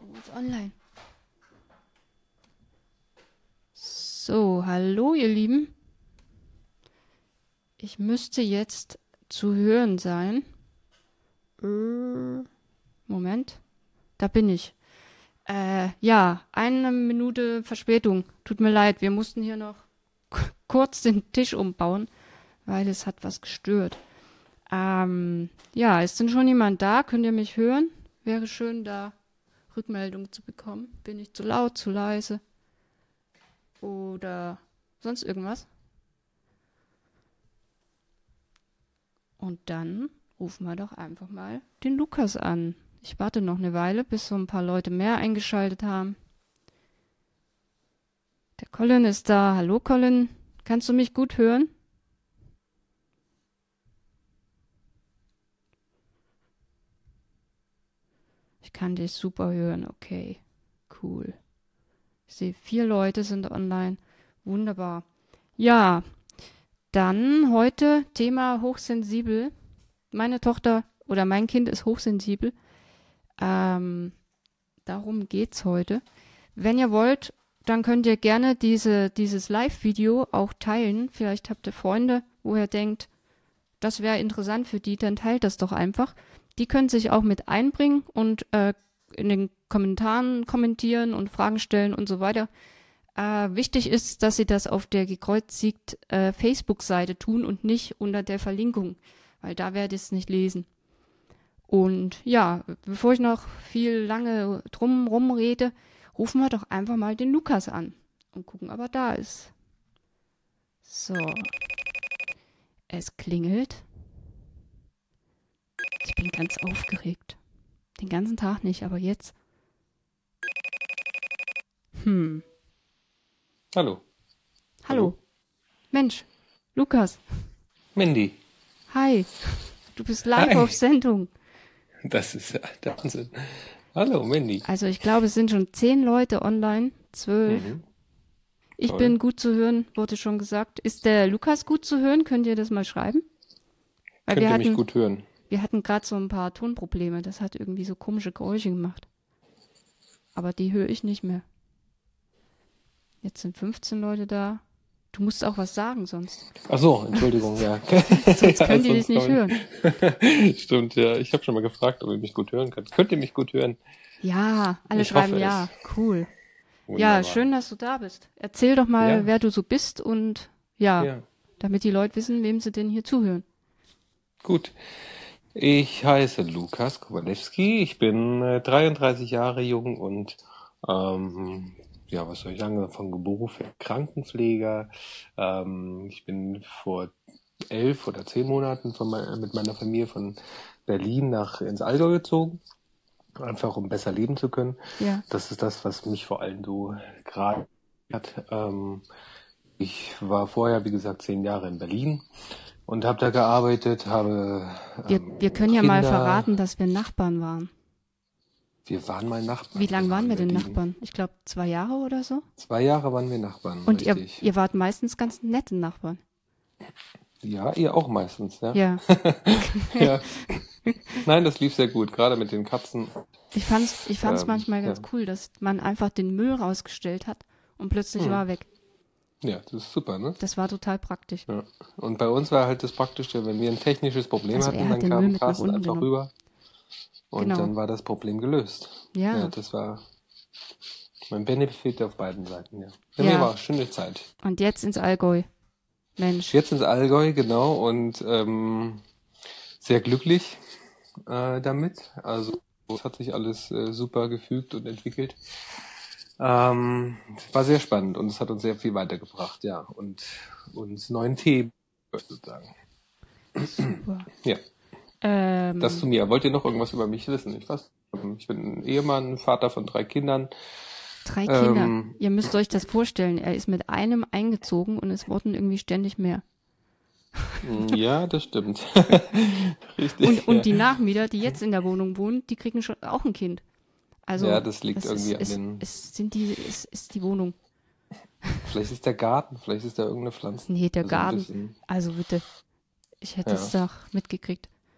Oh, ist online. So, hallo ihr Lieben. Ich müsste jetzt zu hören sein. Moment, da bin ich. Ja, 1 Minute Verspätung. Tut mir leid, wir mussten hier noch kurz den Tisch umbauen, weil es hat was gestört. Ja, ist denn schon jemand da? Könnt ihr mich hören? Wäre schön, da Rückmeldung zu bekommen. Bin ich zu laut, zu leise? Oder sonst irgendwas? Und dann rufen wir doch einfach mal den Lukas an. Ich warte noch eine Weile, bis so ein paar Leute mehr eingeschaltet haben. Der Colin ist da. Hallo Colin, kannst du mich gut hören? Ich kann dich super hören, okay. Cool. Ich sehe 4 Leute sind online. Wunderbar. Ja, dann heute Thema hochsensibel. Meine Tochter oder mein Kind ist hochsensibel. Darum geht's heute. Wenn ihr wollt, dann könnt ihr gerne dieses Live-Video auch teilen. Vielleicht habt ihr Freunde, wo ihr denkt, das wäre interessant für die, dann teilt das doch einfach. Die können sich auch mit einbringen und in den Kommentaren kommentieren und Fragen stellen und so weiter. Wichtig ist, dass sie das auf der gekreuzigt Facebook-Seite tun und nicht unter der Verlinkung, weil da werde ich es nicht lesen. Und ja, bevor ich noch viel lange drum rede, rufen wir doch einfach mal den Lukas an und gucken, ob er da ist. So, es klingelt. Ich bin ganz aufgeregt. Den ganzen Tag nicht, aber jetzt. Hallo. Hallo. Mensch, Lukas. Mandy. Hi. Du bist live Hi. auf Sendung. Das ist ja der Wahnsinn. Hallo, Mandy. Also ich glaube, es sind schon 10 Leute online. 12. Ich Toll. bin gut zu hören, wurde schon gesagt. Ist der Lukas gut zu hören? Könnt ihr das mal schreiben? Weil Könnt ihr mich gut hören? wir hatten gerade so ein paar Tonprobleme. Das hat irgendwie so komische Geräusche gemacht. Aber die höre ich nicht mehr. Jetzt sind 15 Leute da. Du musst auch was sagen sonst. Ach so, Entschuldigung, ja. Sonst können die dich Sonst nicht hören. Stimmt, ja. Ich habe schon mal gefragt, ob ihr mich gut hören könnt. Könnt ihr mich gut hören? Ja, alle Ich schreiben hoffe ja. Cool. Wunderbar. Ja, schön, dass du da bist. Erzähl doch mal, Ja. wer du so bist und ja, Ja, damit die Leute wissen, wem sie denn hier zuhören. gut. Ich heiße Lukas Kowalewski. Ich bin 33 Jahre jung und ja, was soll ich sagen, von Beruf her Krankenpfleger. Ich bin vor 11 oder 10 Monaten mit meiner Familie von Berlin ins Allgäu gezogen, einfach um besser leben zu können. Ja. Das ist das, was mich vor allem so gerade hat. Ich war vorher, wie gesagt, 10 Jahre in Berlin und habe da gearbeitet, habe Wir können ja mal Kinder. verraten, dass wir Nachbarn waren. Wir waren mal Nachbarn. Wie lange genau, waren in wir denn Berlin. Nachbarn? Ich glaube 2 Jahre oder so. 2 Jahre waren wir Nachbarn, Und richtig. ihr wart meistens ganz nette Nachbarn. Ja, ihr auch meistens, ja. Ja. Ja. Nein, das lief sehr gut, gerade mit den Katzen. Ich fand's manchmal ganz ja. cool, dass man einfach den Müll rausgestellt hat und plötzlich war er weg. Ja, das ist super, ne? Das war total praktisch. Ja. Und bei uns war halt das Praktische, wenn wir ein technisches Problem Also hatten, er hat dann den Müll kam mit nach Carsten unten einfach genommen. rüber und Genau. dann war das Problem gelöst. Ja. Ja, das war mein Benefit auf beiden Seiten, ja. Ja. Mir war eine schöne Zeit. Und jetzt ins Allgäu. Mensch. Jetzt ins Allgäu, genau, und sehr glücklich damit. Also es hat sich alles super gefügt und entwickelt. War sehr spannend und es hat uns sehr viel weitergebracht, ja. Und uns neuen Themen sozusagen. Super. Ja, das zu mir. Wollt ihr noch irgendwas über mich wissen? Ich bin ein Ehemann, Vater von 3 Kindern. 3 Kinder. Ähm, Ihr müsst euch das vorstellen. Er ist mit einem eingezogen und es wurden irgendwie ständig mehr. Ja, das stimmt. Richtig. Und die Nachmieter, die jetzt in der Wohnung wohnen, die kriegen schon auch ein Kind. Also Ja, das liegt irgendwie an den. ist die Wohnung. Vielleicht ist der Garten, vielleicht ist da irgendeine Pflanze. Nee, der Also ein Garten. bisschen. Also bitte. Ich hätte es doch mitgekriegt.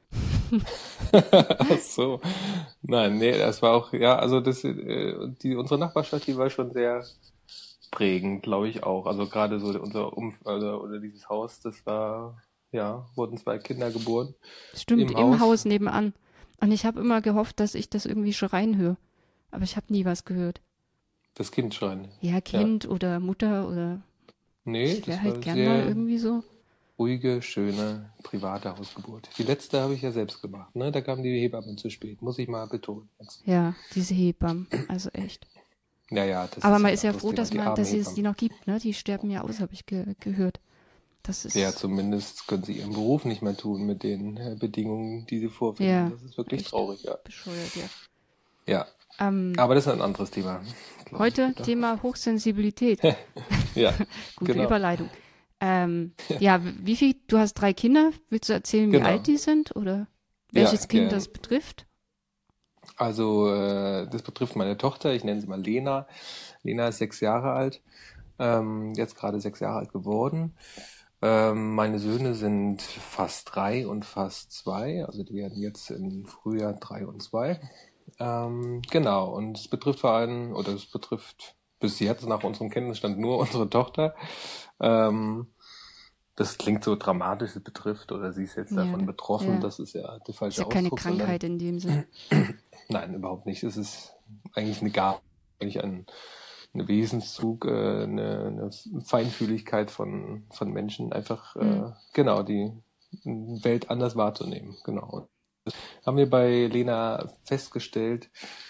Ach so. Nein, nee, das war auch, ja, also unsere Nachbarschaft, die war schon sehr prägend, glaube ich auch. Also gerade so oder dieses Haus, das war, ja, wurden zwei Kinder geboren Stimmt, im im Haus. Haus nebenan. Und ich habe immer gehofft, dass ich das irgendwie schreien höre. Aber ich habe nie was gehört. Das Kind schreien. Ja, Ja. Kind oder Mutter oder Nee, ich wäre das halt war gern mal sehr irgendwie so. ruhige, schöne, private Hausgeburt. Die letzte habe ich ja selbst gemacht, ne? Da kam die Hebamme zu spät, muss ich mal betonen jetzt. Ja, diese Hebammen. Also echt. Ja, ja, das Aber ist man ein ist ja anderes froh, Thema. Die armen dass es Hebammen. die noch gibt, ne? Die sterben ja aus, habe ich gehört. Das Ja, ist, zumindest können sie ihren Beruf nicht mehr tun mit den Bedingungen, die sie vorfinden. ja, Das ist wirklich echt traurig, ja. bescheuert, ja. Ja, Ähm, aber das ist ein anderes Thema, glaube ich, Heute oder? Thema Hochsensibilität. Ja, Gute genau, Überleitung. Ja, wie viel, du hast 3 Kinder. Willst du erzählen, wie alt genau. die sind oder Ja, welches Kind gern. das betrifft? Also, das betrifft meine Tochter, ich nenne sie mal Lena. Lena ist 6 Jahre alt, jetzt gerade 6 Jahre alt geworden. Meine Söhne sind fast 3 und fast 2, also die werden jetzt im Frühjahr 3 und 2. Genau, und es betrifft vor allem, oder es betrifft bis jetzt nach unserem Kenntnisstand nur unsere Tochter. Ähm, Das klingt so dramatisch, es betrifft, oder sie ist jetzt Ja, davon betroffen, ja. das ist ja der Ist ja falsche keine Ausdruck, sondern Krankheit in dem Sinn. nein, überhaupt nicht. Es ist eigentlich eine Gabe, eigentlich ein Wesenszug, eine Feinfühligkeit von Menschen, einfach, Hm. genau, die Welt anders wahrzunehmen. Genau. Haben wir bei Lena festgestellt,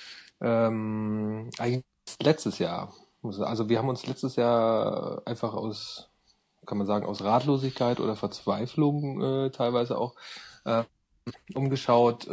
eigentlich letztes Jahr. Also wir haben uns letztes Jahr einfach aus, kann man sagen, aus Ratlosigkeit oder Verzweiflung teilweise auch äh, umgeschaut,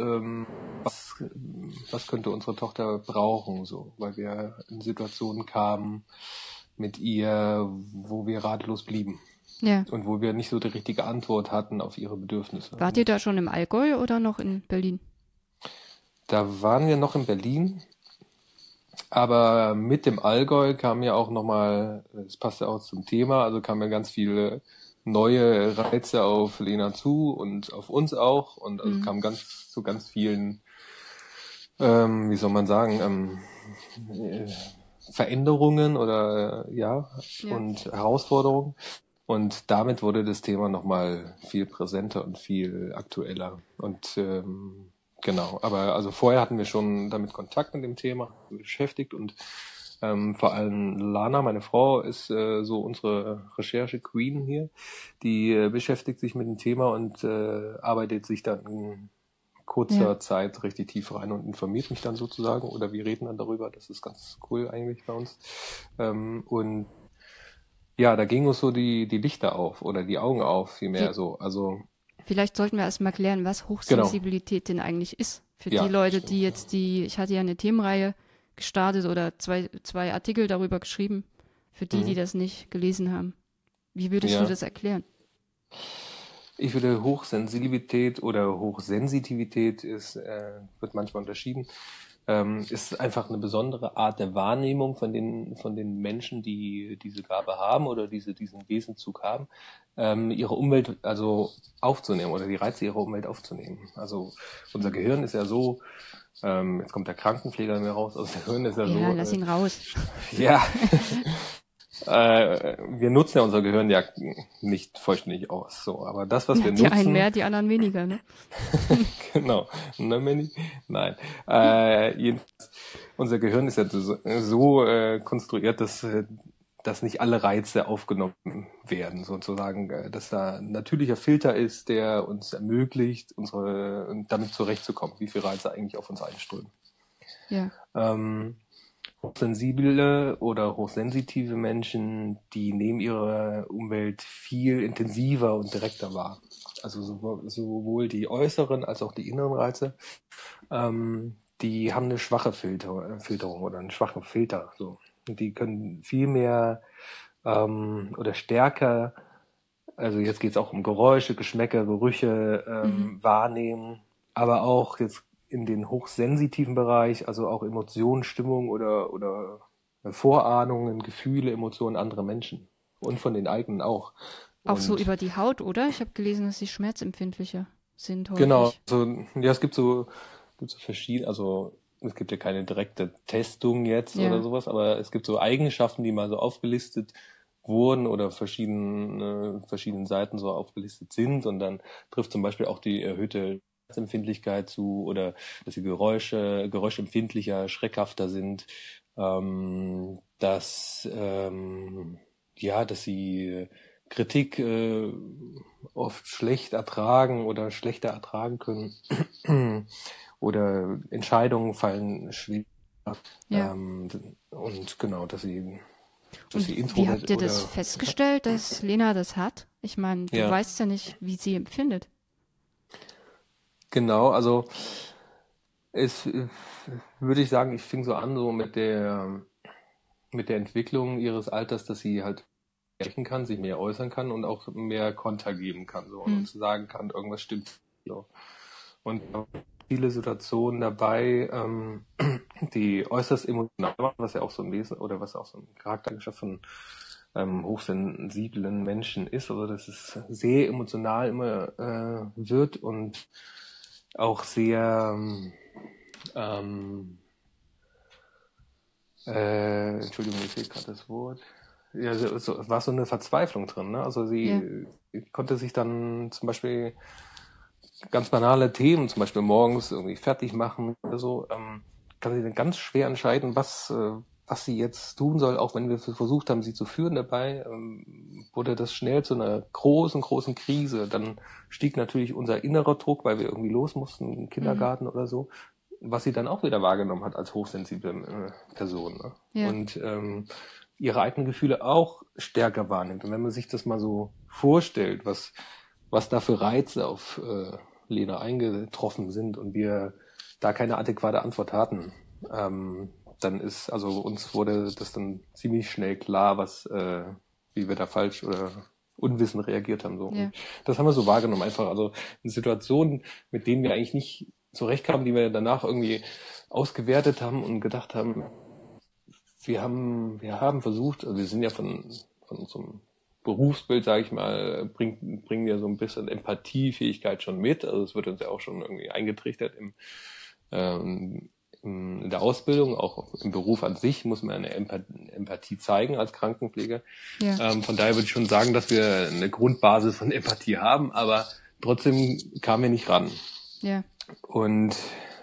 was könnte unsere Tochter brauchen, so, weil wir in Situationen kamen mit ihr, wo wir ratlos blieben Ja. und wo wir nicht so die richtige Antwort hatten auf ihre Bedürfnisse. Wart ihr Und da schon im Allgäu oder noch in Berlin? da waren wir noch in Berlin, aber mit dem Allgäu kam ja auch nochmal, das passt ja auch zum Thema, also kamen ja ganz viele neue Reize auf Lena zu und auf uns auch, und also Hm. kam zu ganz vielen, wie soll man sagen, äh, Veränderungen oder ja, Ja. und Herausforderungen. Und damit wurde das Thema nochmal viel präsenter und viel aktueller. Und genau, aber also vorher hatten wir schon damit Kontakt mit dem Thema beschäftigt, und vor allem Lana, meine Frau, ist so unsere Recherche-Queen hier. Die beschäftigt sich mit dem Thema und arbeitet sich dann in Ja. kurzer Zeit richtig tief rein und informiert mich dann sozusagen. Oder wir reden dann darüber. Das ist ganz cool eigentlich bei uns. Und ja, da ging uns so die Lichter auf oder die Augen auf, Vi- vielmehr so. Also, Vielleicht sollten wir erstmal klären, was genau. Hochsensibilität denn eigentlich ist. Für die Ja, Leute, stimmt. die jetzt ich hatte ja eine Themenreihe gestartet oder zwei Artikel darüber geschrieben, für die Mhm. das nicht gelesen haben. Wie würdest du Ja. das erklären? Ich würde Hochsensibilität oder Hochsensitivität wird manchmal unterschieden, ist einfach eine besondere Art der Wahrnehmung von den Menschen, die diese Gabe haben oder diesen Wesenszug haben, ihre Umwelt also aufzunehmen oder die Reize ihrer Umwelt aufzunehmen. Also unser Gehirn ist ja so, jetzt kommt der Krankenpfleger mir raus, also das Gehirn ist ja Ja, so, lass ihn raus. ja, wir nutzen ja unser Gehirn ja nicht vollständig aus, so, aber das, was wir Die einen nutzen, mehr, die anderen weniger, ne? genau, ne, Manny? Nein, jedenfalls, unser Gehirn ist ja so konstruiert, dass nicht alle Reize aufgenommen werden, sozusagen, dass da ein natürlicher Filter ist, der uns ermöglicht, damit zurechtzukommen, wie viele Reize eigentlich auf uns einströmen. Ja. Hochsensible oder hochsensitive Menschen, die nehmen ihre Umwelt viel intensiver und direkter wahr. Also sowohl die äußeren als auch die inneren Reize. Die haben eine schwache Filterung oder einen schwachen Filter. So. Und die können viel mehr oder stärker, also jetzt geht es auch um Geräusche, Geschmäcker, Gerüche Mhm. wahrnehmen, aber auch jetzt in den hochsensitiven Bereich, also auch Emotionen, Stimmung oder Vorahnungen, Gefühle, Emotionen anderer Menschen und von den eigenen auch. Auch so Und über die Haut, oder? Ich habe gelesen, dass sie schmerzempfindlicher. sind Genau, häufig. also ja, es gibt so verschiedene, also es gibt ja keine direkte Testung jetzt oder Ja. sowas, aber es gibt so Eigenschaften, die mal so aufgelistet wurden oder verschiedenen Seiten so aufgelistet sind und dann trifft zum Beispiel auch die erhöhte Empfindlichkeit zu oder dass die geräuschempfindlicher, schreckhafter sind, dass sie Kritik oft schlecht ertragen oder schlechter ertragen können oder Entscheidungen fallen schwer Ja. und genau, dass Und sie wie habt Introvert ihr das oder festgestellt, dass Lena das hat? Ich meine, du ja, weißt ja nicht, wie sie empfindet. genau, also es würde ich sagen, ich fing so an so mit der Entwicklung ihres Alters, dass sie halt sprechen kann, sich mehr äußern kann und auch mehr Konter geben kann so und Hm. uns sagen kann, irgendwas stimmt so. Und da waren viele Situationen dabei, die äußerst emotional waren, was ja auch so ein Wesen oder was auch so ein Charaktereigenschaft von hochsensiblen Menschen ist, also dass es sehr emotional immer wird und auch sehr ähm, Entschuldigung, mir fehlt gerade das Wort. Ja, war so eine Verzweiflung drin, ne? Also Ja. sie konnte sich dann zum Beispiel ganz banale Themen, zum Beispiel morgens irgendwie fertig machen oder so, kann sie dann ganz schwer entscheiden, was sie jetzt tun soll, auch wenn wir versucht haben, sie zu führen dabei, wurde das schnell zu einer großen Krise. Dann stieg natürlich unser innerer Druck, weil wir irgendwie los mussten, im Mhm. Kindergarten oder so, was sie dann auch wieder wahrgenommen hat als hochsensible Person. Ne? Ja. Und ihre eigenen Gefühle auch stärker wahrnimmt. Und wenn man sich das mal so vorstellt, was da für Reize auf Lena eingetroffen sind und wir da keine adäquate Antwort hatten, dann also uns wurde das dann ziemlich schnell klar, wie wir da falsch oder unwissend reagiert haben. So. Und Ja. das haben wir so wahrgenommen, einfach, also in Situationen, mit denen wir eigentlich nicht zurechtkamen, die wir danach irgendwie ausgewertet haben und gedacht haben, wir haben versucht, also wir sind ja von unserem Berufsbild, sage ich mal, bringen wir so ein bisschen Empathiefähigkeit schon mit. Also es wird uns ja auch schon irgendwie eingetrichtert ähm, in der Ausbildung, auch im Beruf an sich muss man eine Empathie zeigen als Krankenpfleger. Ja. Von daher würde ich schon sagen, dass wir eine Grundbasis von Empathie haben, aber trotzdem kamen wir nicht ran. Ja. Und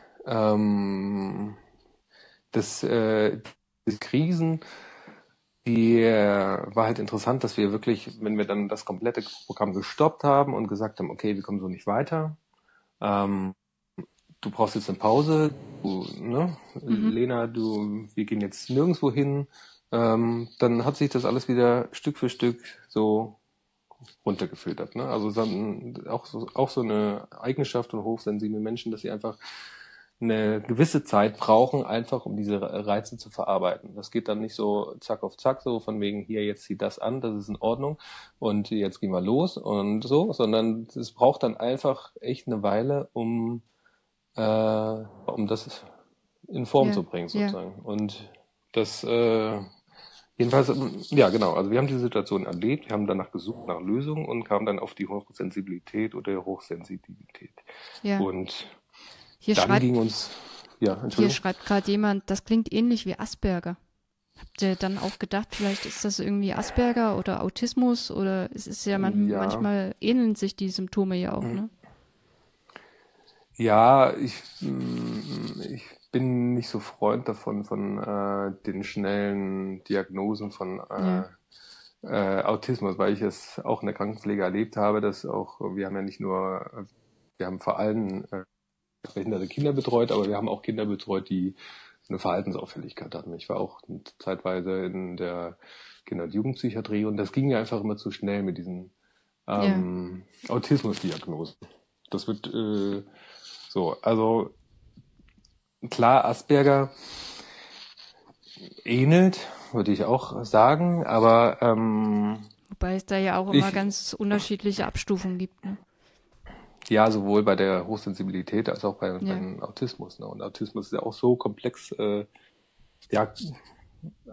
ähm, das, die Krisen, die war halt interessant, dass wir wirklich, wenn wir dann das komplette Programm gestoppt haben und gesagt haben, okay, wir kommen so nicht weiter, ähm, du brauchst jetzt eine Pause, ne? Mhm. Lena, wir gehen jetzt nirgendwo hin, dann hat sich das alles wieder Stück für Stück so runtergefiltert. Ne? Also auch so eine Eigenschaft von hochsensiblen Menschen, dass sie einfach eine gewisse Zeit brauchen, einfach um diese Reize zu verarbeiten. Das geht dann nicht so zack auf zack, so von wegen hier, jetzt zieh das an, das ist in Ordnung und jetzt gehen wir los und so, sondern es braucht dann einfach echt eine Weile, um das in Form Ja. zu bringen Ja. sozusagen. Und das jedenfalls, ja genau, also wir haben diese Situation erlebt, wir haben danach gesucht nach Lösungen und kamen dann auf die Hochsensibilität oder Hochsensitivität. Ja. Und Hier dann schreibt, ging uns, ja, hier Entschuldigung. schreibt gerade jemand, das klingt ähnlich wie Asperger. Habt ihr dann auch gedacht, vielleicht ist das irgendwie Asperger oder Autismus oder es ist ja Ja, manchmal ähneln sich die Symptome ja auch, ne? ja, ich bin nicht so Freund davon, von den schnellen Diagnosen von Ja. Autismus, weil ich es auch in der Krankenpflege erlebt habe, dass auch, wir haben ja nicht nur, wir haben vor allem behinderte Kinder betreut, aber wir haben auch Kinder betreut, die eine Verhaltensauffälligkeit hatten. Ich war auch zeitweise in der Kinder- und Jugendpsychiatrie und das ging mir einfach immer zu schnell mit diesen Ja. Autismusdiagnosen. Das wird also klar, Asperger ähnelt, würde ich auch sagen, aber Wobei es da ja auch immer ich, ganz unterschiedliche Abstufungen gibt, ne? ja, sowohl bei der Hochsensibilität als auch Ja. Autismus. Ne? Und Autismus ist ja auch so komplex, ja, aber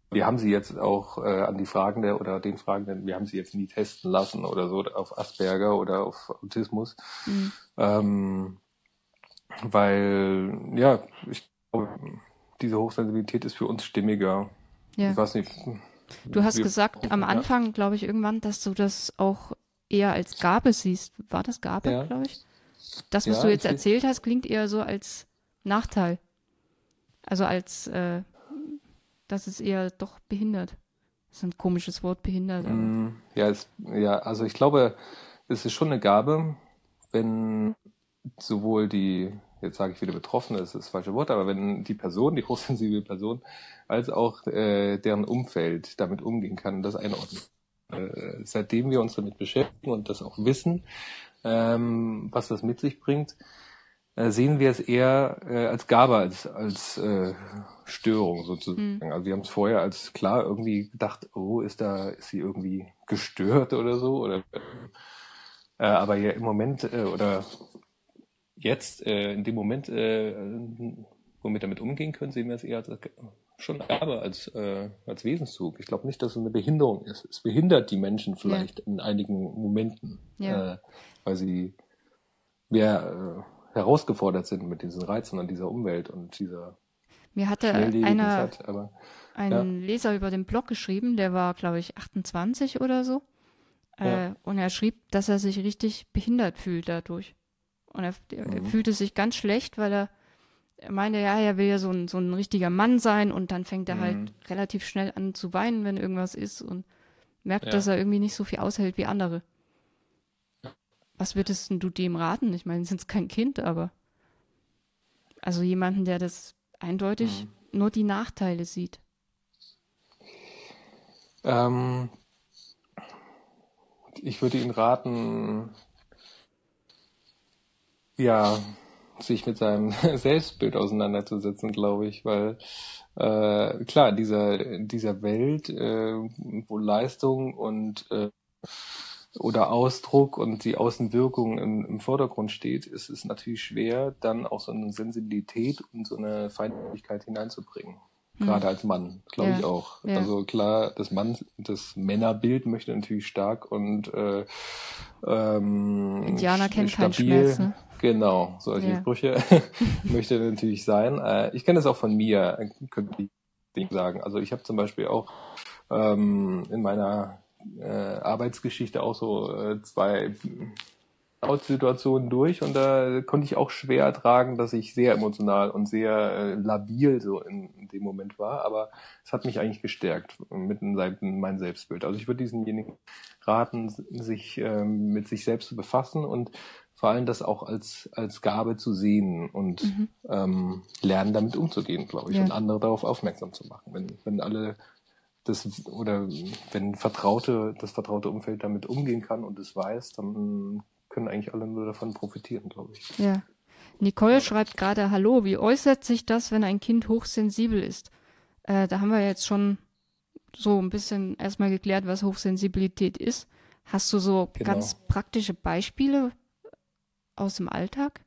wir haben sie jetzt auch an die Fragende oder den Fragenden, wir haben sie jetzt nie testen lassen oder so auf Asperger oder auf Autismus. Ähm, weil, ja, ich glaube, diese Hochsensibilität ist für uns stimmiger. Ja. Ich weiß nicht. Du hast Wir, gesagt am ja, Anfang, glaube ich, irgendwann, dass du das auch eher als Gabe siehst. War das Gabe, ja, glaube ich? Das, was du ja, jetzt erzählt hast, klingt eher so als Nachteil. Also als, das ist eher doch behindert. Das ist ein komisches Wort, behindert, aber. ja, also ich glaube, es ist schon eine Gabe, wenn sowohl die, jetzt sage ich wieder Betroffene, das ist das falsche Wort, aber wenn die Person, die hochsensible Person, als auch deren Umfeld damit umgehen kann und das einordnen. Seitdem wir uns damit beschäftigen und das auch wissen, was das mit sich bringt, sehen wir es eher als Gabe, als Störung sozusagen. Also wir haben es vorher als klar irgendwie gedacht, oh, ist sie irgendwie gestört oder so? Oder aber ja im Moment oder jetzt in dem Moment, wo wir damit umgehen können, sehen wir es eher als schon Gabe, als Wesenszug. Ich glaube nicht, dass es eine Behinderung ist. Es behindert die Menschen vielleicht in einigen Momenten, weil sie mehr herausgefordert sind mit diesen Reizen und dieser Umwelt und dieser Mir hatte schnelllebigen Zeit. Aber ja, ein Leser über den Blog geschrieben, der war, glaube ich, 28 oder so. ja. Und er schrieb, dass er sich richtig behindert fühlt dadurch. Und er fühlte sich ganz schlecht, weil er meinte, ja, er will ja so ein richtiger Mann sein und dann fängt er halt relativ schnell an zu weinen, wenn irgendwas ist und merkt, dass Ja. er irgendwie nicht so viel aushält wie andere. Was würdest denn du dem raten? Ich meine, sind es kein Kind, aber also jemanden, der das eindeutig nur die Nachteile sieht. Ähm, Ich würde Ihnen raten, ja, sich mit seinem Selbstbild auseinanderzusetzen, glaube ich, weil klar, dieser Welt, wo Leistung und oder Ausdruck und die Außenwirkung im Vordergrund steht, ist es natürlich schwer, dann auch so eine Sensibilität und so eine Feindschaftlichkeit hineinzubringen. Gerade als Mann, glaube ich Ja, auch. ja. Also klar, das Männerbild möchte natürlich stark und Indianer kennen keinen stabil, Schmerz, ne? genau, solche Ja. Sprüche möchte natürlich sein. Ich kenne das auch von mir, könnte ich sagen. Also ich habe zum Beispiel auch in meiner Arbeitsgeschichte auch so zwei Outsituationen durch und da konnte ich auch schwer ertragen, dass ich sehr emotional und sehr labil so in dem Moment war, aber es hat mich eigentlich gestärkt mit meinem Selbstbild. Also ich würde diesenjenigen raten, sich mit sich selbst zu befassen und vor allem das auch als Gabe zu sehen und lernen, damit umzugehen, glaube ich, Ja. und andere darauf aufmerksam zu machen. Wenn alle oder wenn das vertraute Umfeld damit umgehen kann und es weiß, dann können eigentlich alle nur davon profitieren, glaube ich. Ja. Nicole schreibt gerade, hallo, wie äußert sich das, wenn ein Kind hochsensibel ist? Da haben wir jetzt schon so ein bisschen erstmal geklärt, was Hochsensibilität ist. Hast du so Genau. ganz praktische Beispiele aus dem Alltag?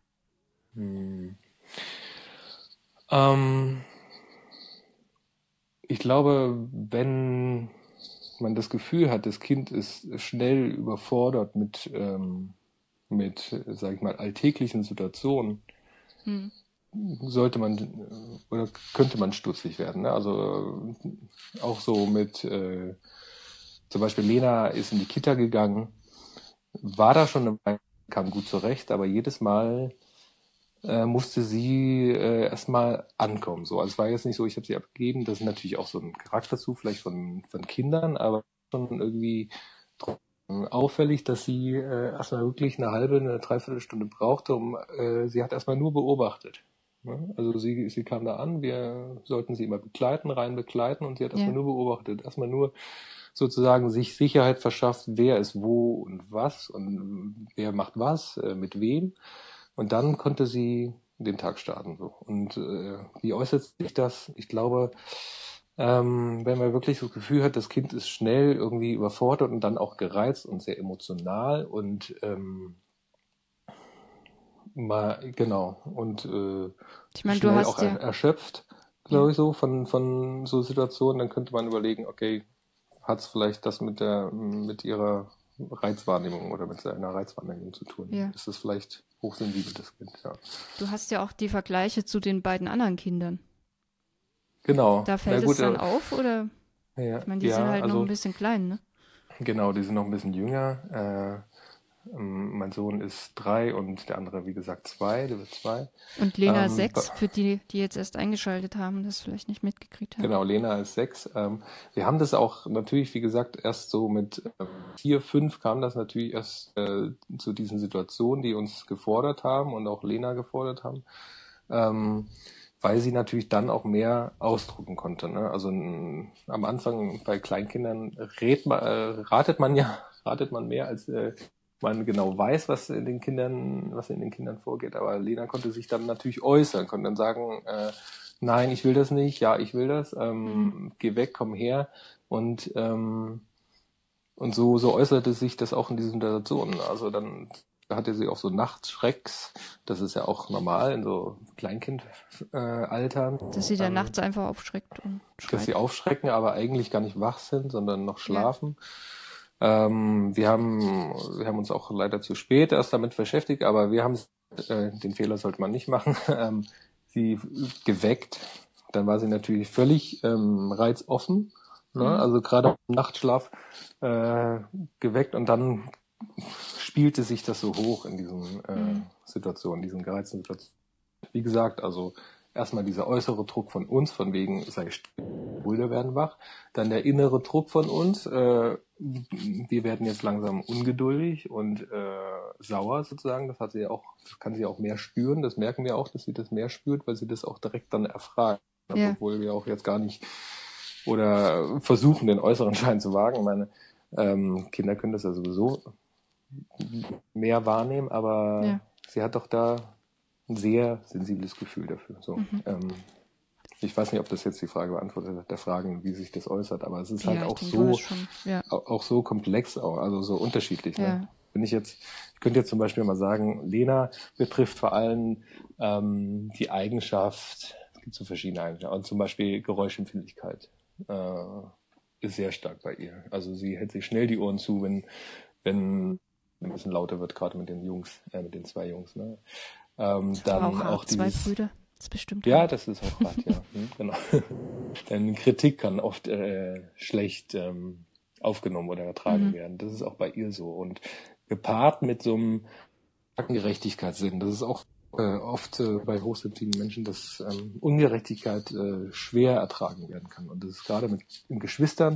Ähm, Ich glaube, wenn man das Gefühl hat, das Kind ist schnell überfordert mit, sag ich mal, alltäglichen Situationen, sollte man oder könnte man stutzig werden. Ne? Also auch so mit, zum Beispiel Lena ist in die Kita gegangen, war da schon eine Weile, kam gut zurecht, aber jedes Mal musste sie erstmal ankommen. So, also es war jetzt nicht so, ich habe sie abgegeben. Das ist natürlich auch so ein Charakterzug vielleicht von Kindern, aber schon irgendwie auffällig, dass sie erstmal wirklich eine Dreiviertelstunde brauchte, sie hat erstmal nur beobachtet. Ne? Also sie kam da an, wir sollten sie immer rein begleiten und sie hat erstmal Ja. nur beobachtet, erstmal nur sozusagen sich Sicherheit verschafft, wer ist wo und wer macht was, mit wem. Und dann konnte sie den Tag starten. So. Und wie äußert sich das? Ich glaube, wenn man wirklich so das Gefühl hat, das Kind ist schnell irgendwie überfordert und dann auch gereizt und sehr emotional und genau und Ich meine, du schnell auch hast ja, erschöpft, glaube ich, so von so Situationen, dann könnte man überlegen, okay, hat es vielleicht das mit ihrer Reizwahrnehmung oder mit seiner Reizwahrnehmung zu tun? Ja. Ist das vielleicht hochsensibel, das Kind, ja. Du hast ja auch die Vergleiche zu den beiden anderen Kindern. Genau. Da Na fällt gut, es dann auf, oder? ja, Ich meine, die sind halt noch also ein bisschen klein, ne? genau, die sind noch ein bisschen jünger. Mein Sohn ist 3 und der andere, wie gesagt, 2, der wird 2. Und Lena Ähm, 6, für die, die jetzt erst eingeschaltet haben, das vielleicht nicht mitgekriegt haben. Genau, Lena ist 6. Wir haben das auch natürlich, wie gesagt, erst so mit 4, 5 kam das natürlich erst zu diesen Situationen, die uns gefordert haben und auch Lena gefordert haben, weil sie natürlich dann auch mehr ausdrucken konnte. Ne? Also am Anfang bei Kleinkindern ratet man mehr, als man genau weiß, was in den Kindern vorgeht. Aber Lena konnte sich dann natürlich äußern, konnte dann sagen, nein, ich will das nicht, ja, ich will das, geh weg, komm her. Und so äußerte sich das auch in diesen Situationen. Also dann hatte sie auch so Nachtschrecks. Das ist ja auch normal in so Kleinkindaltern. Dass sie dann nachts einfach aufschreckt und Dass sie schreit. aufschrecken, aber eigentlich gar nicht wach sind, sondern noch Ja. schlafen. Wir haben uns auch leider zu spät erst damit beschäftigt, aber wir haben den Fehler sollte man nicht machen, sie geweckt. Dann war sie natürlich völlig reizoffen, ne? Also gerade im Nachtschlaf geweckt und dann spielte sich das so hoch in diesen Situationen, diesen gereizten Situationen. Wie gesagt, also erstmal dieser äußere Druck von uns, von wegen, sei still, Brüder werden wach. Dann der innere Druck von uns, wir werden jetzt langsam ungeduldig und sauer sozusagen. Das kann sie auch mehr spüren. Das merken wir auch, dass sie das mehr spürt, weil sie das auch direkt dann erfragt. Ja. Obwohl wir auch jetzt gar nicht oder versuchen, den äußeren Schein zu wagen. Meine Kinder können das ja sowieso mehr wahrnehmen, aber Ja. sie hat doch da ein sehr sensibles Gefühl dafür. So. Ich weiß nicht, ob das jetzt die Frage beantwortet hat, der Fragen, wie sich das äußert, aber es ist halt Ja, ich auch denke, so, das schon. Ja. auch so komplex, also so unterschiedlich. Ja. Ne? Ich könnte jetzt zum Beispiel mal sagen, Lena betrifft vor allem die Eigenschaft, es gibt so verschiedene Eigenschaften, also zum Beispiel Geräuschempfindlichkeit ist sehr stark bei ihr. Also sie hält sich schnell die Ohren zu, wenn ein bisschen lauter wird, gerade mit den den 2 Jungs. Ne? Dann Auch auch zwei dieses, Brüder. Das ist bestimmt ja, hart. das ist auch hart, ja. Genau. Denn Kritik kann oft schlecht aufgenommen oder ertragen werden. Das ist auch bei ihr so. Und gepaart mit so einem starken Gerechtigkeitssinn, das ist auch oft bei hochsensiblen Menschen, dass Ungerechtigkeit schwer ertragen werden kann. Und das ist gerade mit kleinen Geschwistern,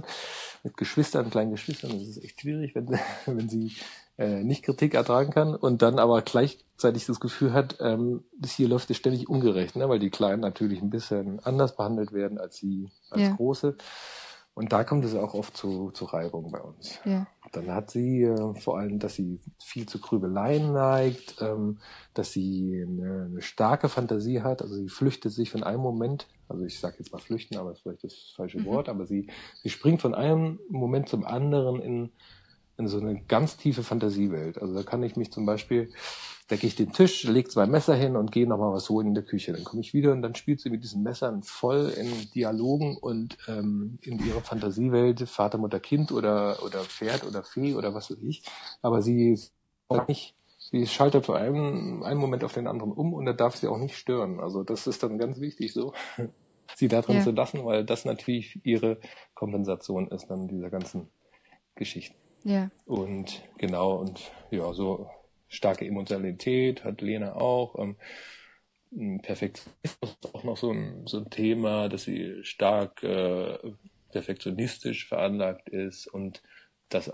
das ist echt schwierig, wenn sie nicht Kritik ertragen kann und dann aber gleichzeitig das Gefühl hat, hier läuft es ständig ungerecht, ne? Weil die Kleinen natürlich ein bisschen anders behandelt werden als Große. Und da kommt es auch oft zu Reibung bei uns. Ja. Dann hat sie vor allem, dass sie viel zu Grübeleien neigt, dass sie eine starke Fantasie hat, also sie flüchtet sich von einem Moment, also ich sage jetzt mal flüchten, aber das ist vielleicht das falsche Wort, aber sie springt von einem Moment zum anderen in so eine ganz tiefe Fantasiewelt. Also da kann ich mich zum Beispiel, decke ich den Tisch, lege 2 Messer hin und gehe nochmal was holen in der Küche. Dann komme ich wieder und dann spielt sie mit diesen Messern voll in Dialogen und in ihrer Fantasiewelt, Vater, Mutter, Kind oder Pferd oder Fee oder was weiß ich. Aber sie schaltet von einem Moment auf den anderen um und da darf sie auch nicht stören. Also das ist dann ganz wichtig so, sie da drin zu lassen, weil das natürlich ihre Kompensation ist dann dieser ganzen Geschichten. Ja. Und genau, und ja, so starke Emotionalität hat Lena auch. Perfektionismus ist auch noch so ein Thema, dass sie stark perfektionistisch veranlagt ist und das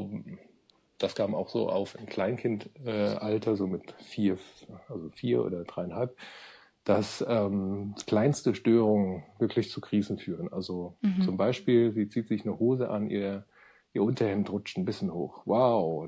kam auch so auf im Kleinkindalter, so mit 4 oder 3,5, dass kleinste Störungen wirklich zu Krisen führen. Also zum Beispiel, sie zieht sich eine Hose an, ihr Unterhemd rutscht ein bisschen hoch. Wow,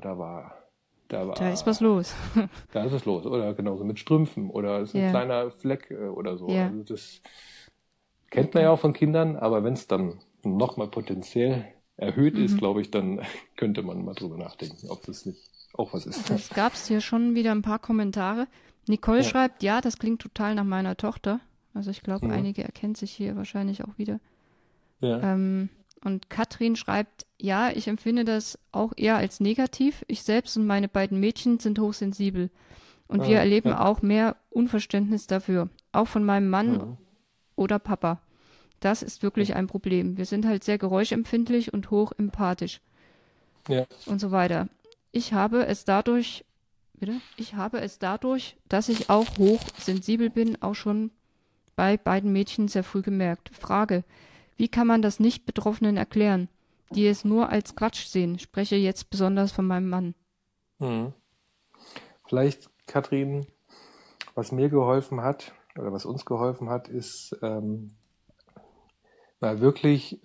da ist was los. Da ist was los. Oder genauso mit Strümpfen oder ist ein kleiner Fleck oder so. Ja. Also das kennt man ja auch von Kindern, aber wenn es dann nochmal potenziell erhöht ist, glaube ich, dann könnte man mal drüber nachdenken, ob das nicht auch was ist. Es gab hier schon wieder ein paar Kommentare. Nicole schreibt, ja, das klingt total nach meiner Tochter. Also ich glaube, Mhm. einige erkennen sich hier wahrscheinlich auch wieder. Ja. Und Katrin schreibt, ja, ich empfinde das auch eher als negativ. Ich selbst und meine beiden Mädchen sind hochsensibel. Und wir erleben Ja. auch mehr Unverständnis dafür. Auch von meinem Mann Mhm. oder Papa. Das ist wirklich ein Problem. Wir sind halt sehr geräuschempfindlich und hoch empathisch Ja. und so weiter. Ich habe es dadurch, bitte? Ich habe es dadurch, dass ich auch hochsensibel bin, auch schon bei beiden Mädchen sehr früh gemerkt. Frage, wie kann man das Nicht-Betroffenen erklären, die es nur als Quatsch sehen? Spreche jetzt besonders von meinem Mann. Mhm. Vielleicht, Katrin, was mir geholfen hat oder was uns geholfen hat, ist mal wirklich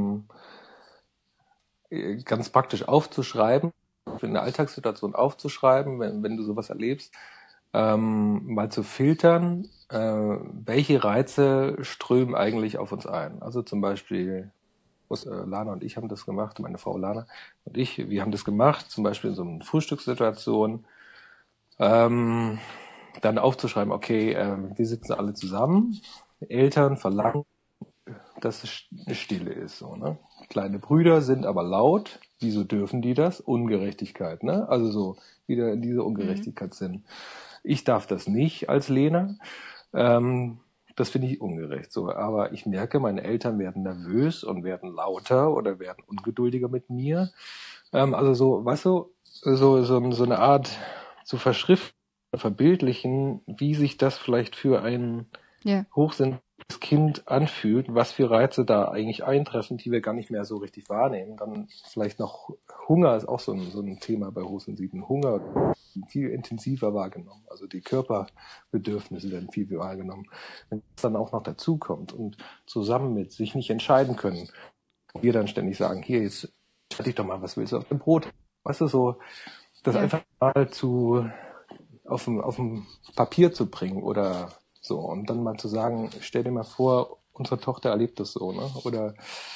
ganz praktisch aufzuschreiben, in der Alltagssituation aufzuschreiben, wenn du sowas erlebst, mal zu filtern, welche Reize strömen eigentlich auf uns ein. Also zum Beispiel, Lana und ich haben das gemacht, meine Frau Lana und ich, wir haben das gemacht, zum Beispiel in so einer Frühstückssituation, dann aufzuschreiben, okay, wir sitzen alle zusammen, Eltern verlangen, dass es Stille ist. So, ne? Kleine Brüder sind aber laut. Wieso dürfen die das? Ungerechtigkeit. Ne? Also so wieder in diese Mhm. Ungerechtigkeit sind. Ich darf das nicht als Lena. Das finde ich ungerecht. So, aber ich merke, meine Eltern werden nervös und werden lauter oder werden ungeduldiger mit mir. Also so, weißt du, so eine Art zu verschriften, verbildlichen, wie sich das vielleicht für ein Ja, hochsensibles Kind anfühlt, was für Reize da eigentlich eintreffen, die wir gar nicht mehr so richtig wahrnehmen. Dann vielleicht noch Hunger ist auch so ein Thema bei Hochsensiblen. Hunger viel intensiver wahrgenommen. Also die Körperbedürfnisse werden viel wahrgenommen. Wenn das dann auch noch dazu kommt und zusammen mit sich nicht entscheiden können, wir dann ständig sagen, hier, jetzt entscheide dich doch mal, was willst du auf dem Brot? Weißt du, so, das ja, einfach mal auf dem Papier zu bringen oder so und dann mal zu sagen, stell dir mal vor, unsere Tochter erlebt das so, ne? Oder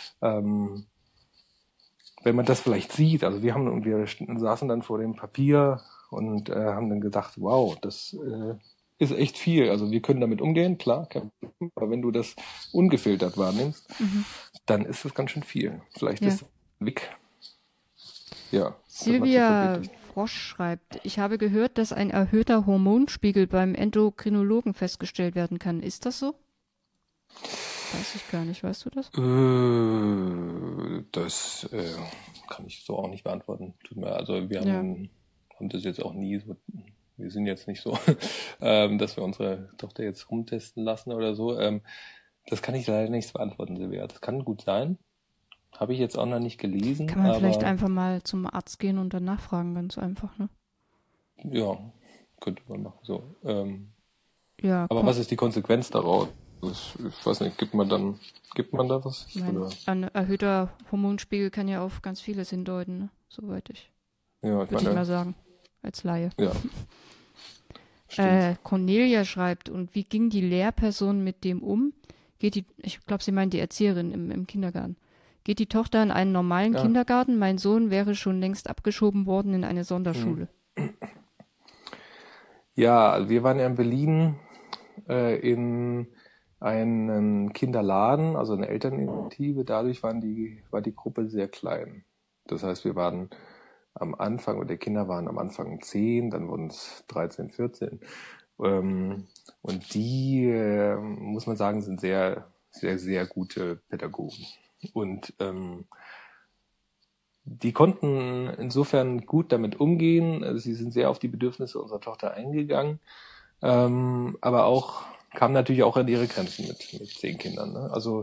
wenn man das vielleicht sieht, also wir saßen dann vor dem Papier und haben dann gedacht, wow, das ist echt viel. Also wir können damit umgehen, klar, aber wenn du das ungefiltert wahrnimmst, mhm. dann ist das ganz schön viel. Vielleicht Ja. ist das ein Weg, ja, das mal zu Silvia verbildlichen. Frosch schreibt, ich habe gehört, dass ein erhöhter Hormonspiegel beim Endokrinologen festgestellt werden kann. Ist das so? Weiß ich gar nicht. Weißt du das? Das kann ich so auch nicht beantworten. Tut mir, also Ja. haben das jetzt auch nie so, wir sind jetzt nicht so, dass wir unsere Tochter jetzt rumtesten lassen oder so. Das kann ich leider nicht beantworten, Silvia. Das kann gut sein. Habe ich jetzt auch noch nicht gelesen, Kann man vielleicht aber einfach mal zum Arzt gehen und dann nachfragen, ganz einfach, ne? ja, könnte man machen. So. Ja, Aber was ist die Konsequenz daraus? Ich weiß nicht, gibt man da was? ich meine, Oder? ein erhöhter Hormonspiegel kann ja auf ganz vieles hindeuten, ne? Soweit Ja, ich würde ich meine, mal sagen, als Laie. ja, stimmt. Cornelia schreibt, und wie ging die Lehrperson mit dem um? Ich glaube, sie meint die Erzieherin im Kindergarten. Geht die Tochter in einen normalen Ja. Kindergarten? Mein Sohn wäre schon längst abgeschoben worden in eine Hm. Sonderschule. Ja, wir waren ja in Berlin in einen Kinderladen, also eine Elterninitiative. Dadurch war die Gruppe sehr klein. Das heißt, wir waren am Anfang, oder die Kinder waren am Anfang 10, dann wurden es 13, 14. Und die, muss man sagen, sind sehr, sehr, sehr gute Pädagogen. Und die konnten insofern gut damit umgehen. Also sie sind sehr auf die Bedürfnisse unserer Tochter eingegangen, aber auch kamen natürlich auch an ihre Grenzen mit 10 Kindern. Ne? Also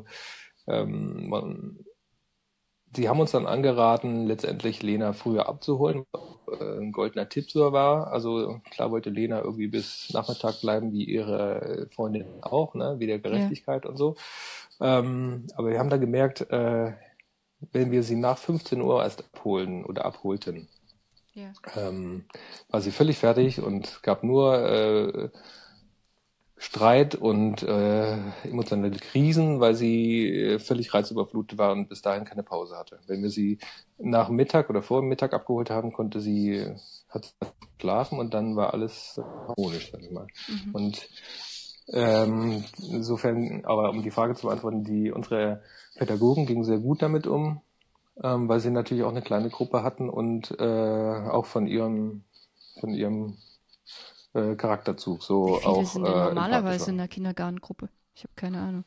sie haben uns dann angeraten, letztendlich Lena früher abzuholen. Ein goldener Tipp so war. Also klar wollte Lena irgendwie bis Nachmittag bleiben, wie ihre Freundin auch, ne? Wie der Ja, Gerechtigkeit und so. Aber wir haben da gemerkt, wenn wir sie nach 15 Uhr erst abholen oder abholten, ja. war sie völlig fertig und gab nur Streit und emotionale Krisen, weil sie völlig reizüberflutet war und bis dahin keine Pause hatte. Wenn wir sie nach Mittag oder vor dem Mittag abgeholt haben, hat sie schlafen und dann war alles harmonisch, sag ich mal. Mhm. Und Insofern, aber um die Frage zu beantworten, unsere Pädagogen gingen sehr gut damit um, weil sie natürlich auch eine kleine Gruppe hatten und auch von ihrem Charakterzug Wie so viele auch sind denn empathisch normalerweise in waren. der Kindergartengruppe? Ich habe keine Ahnung.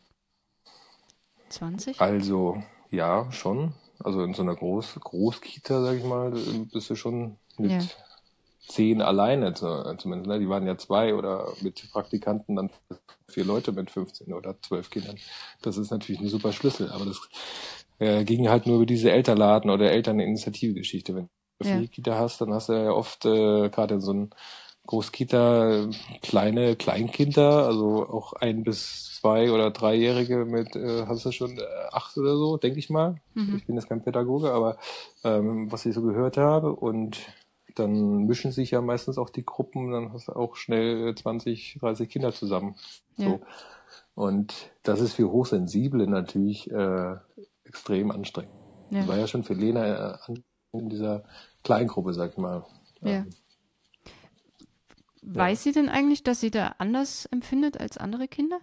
20? Also, ja, schon. Also in so einer Großkita, sag ich mal, bist du schon Ja, mit 10 alleine zumindest. Ne? Die waren ja 2 oder mit Praktikanten dann 4 Leute mit 15 oder 12 Kindern. Das ist natürlich ein super Schlüssel, aber das ging halt nur über diese Elternladen oder Elterninitiative-Geschichte. Wenn du eine ja, Pflegekita hast, dann hast du ja oft gerade in so einem Großkita kleine Kleinkinder, also auch 1 bis 2 oder 3-Jährige mit, hast du schon 8 oder so, denke ich mal. mhm. Ich bin jetzt kein Pädagoge, aber was ich so gehört habe, und dann mischen sich ja meistens auch die Gruppen, dann hast du auch schnell 20, 30 Kinder zusammen. Ja, So. Und das ist für Hochsensible natürlich extrem anstrengend. Das ja, war ja schon für Lena in dieser Kleingruppe, sag ich mal. ja. Ja. Weiß sie denn eigentlich, dass sie da anders empfindet als andere Kinder?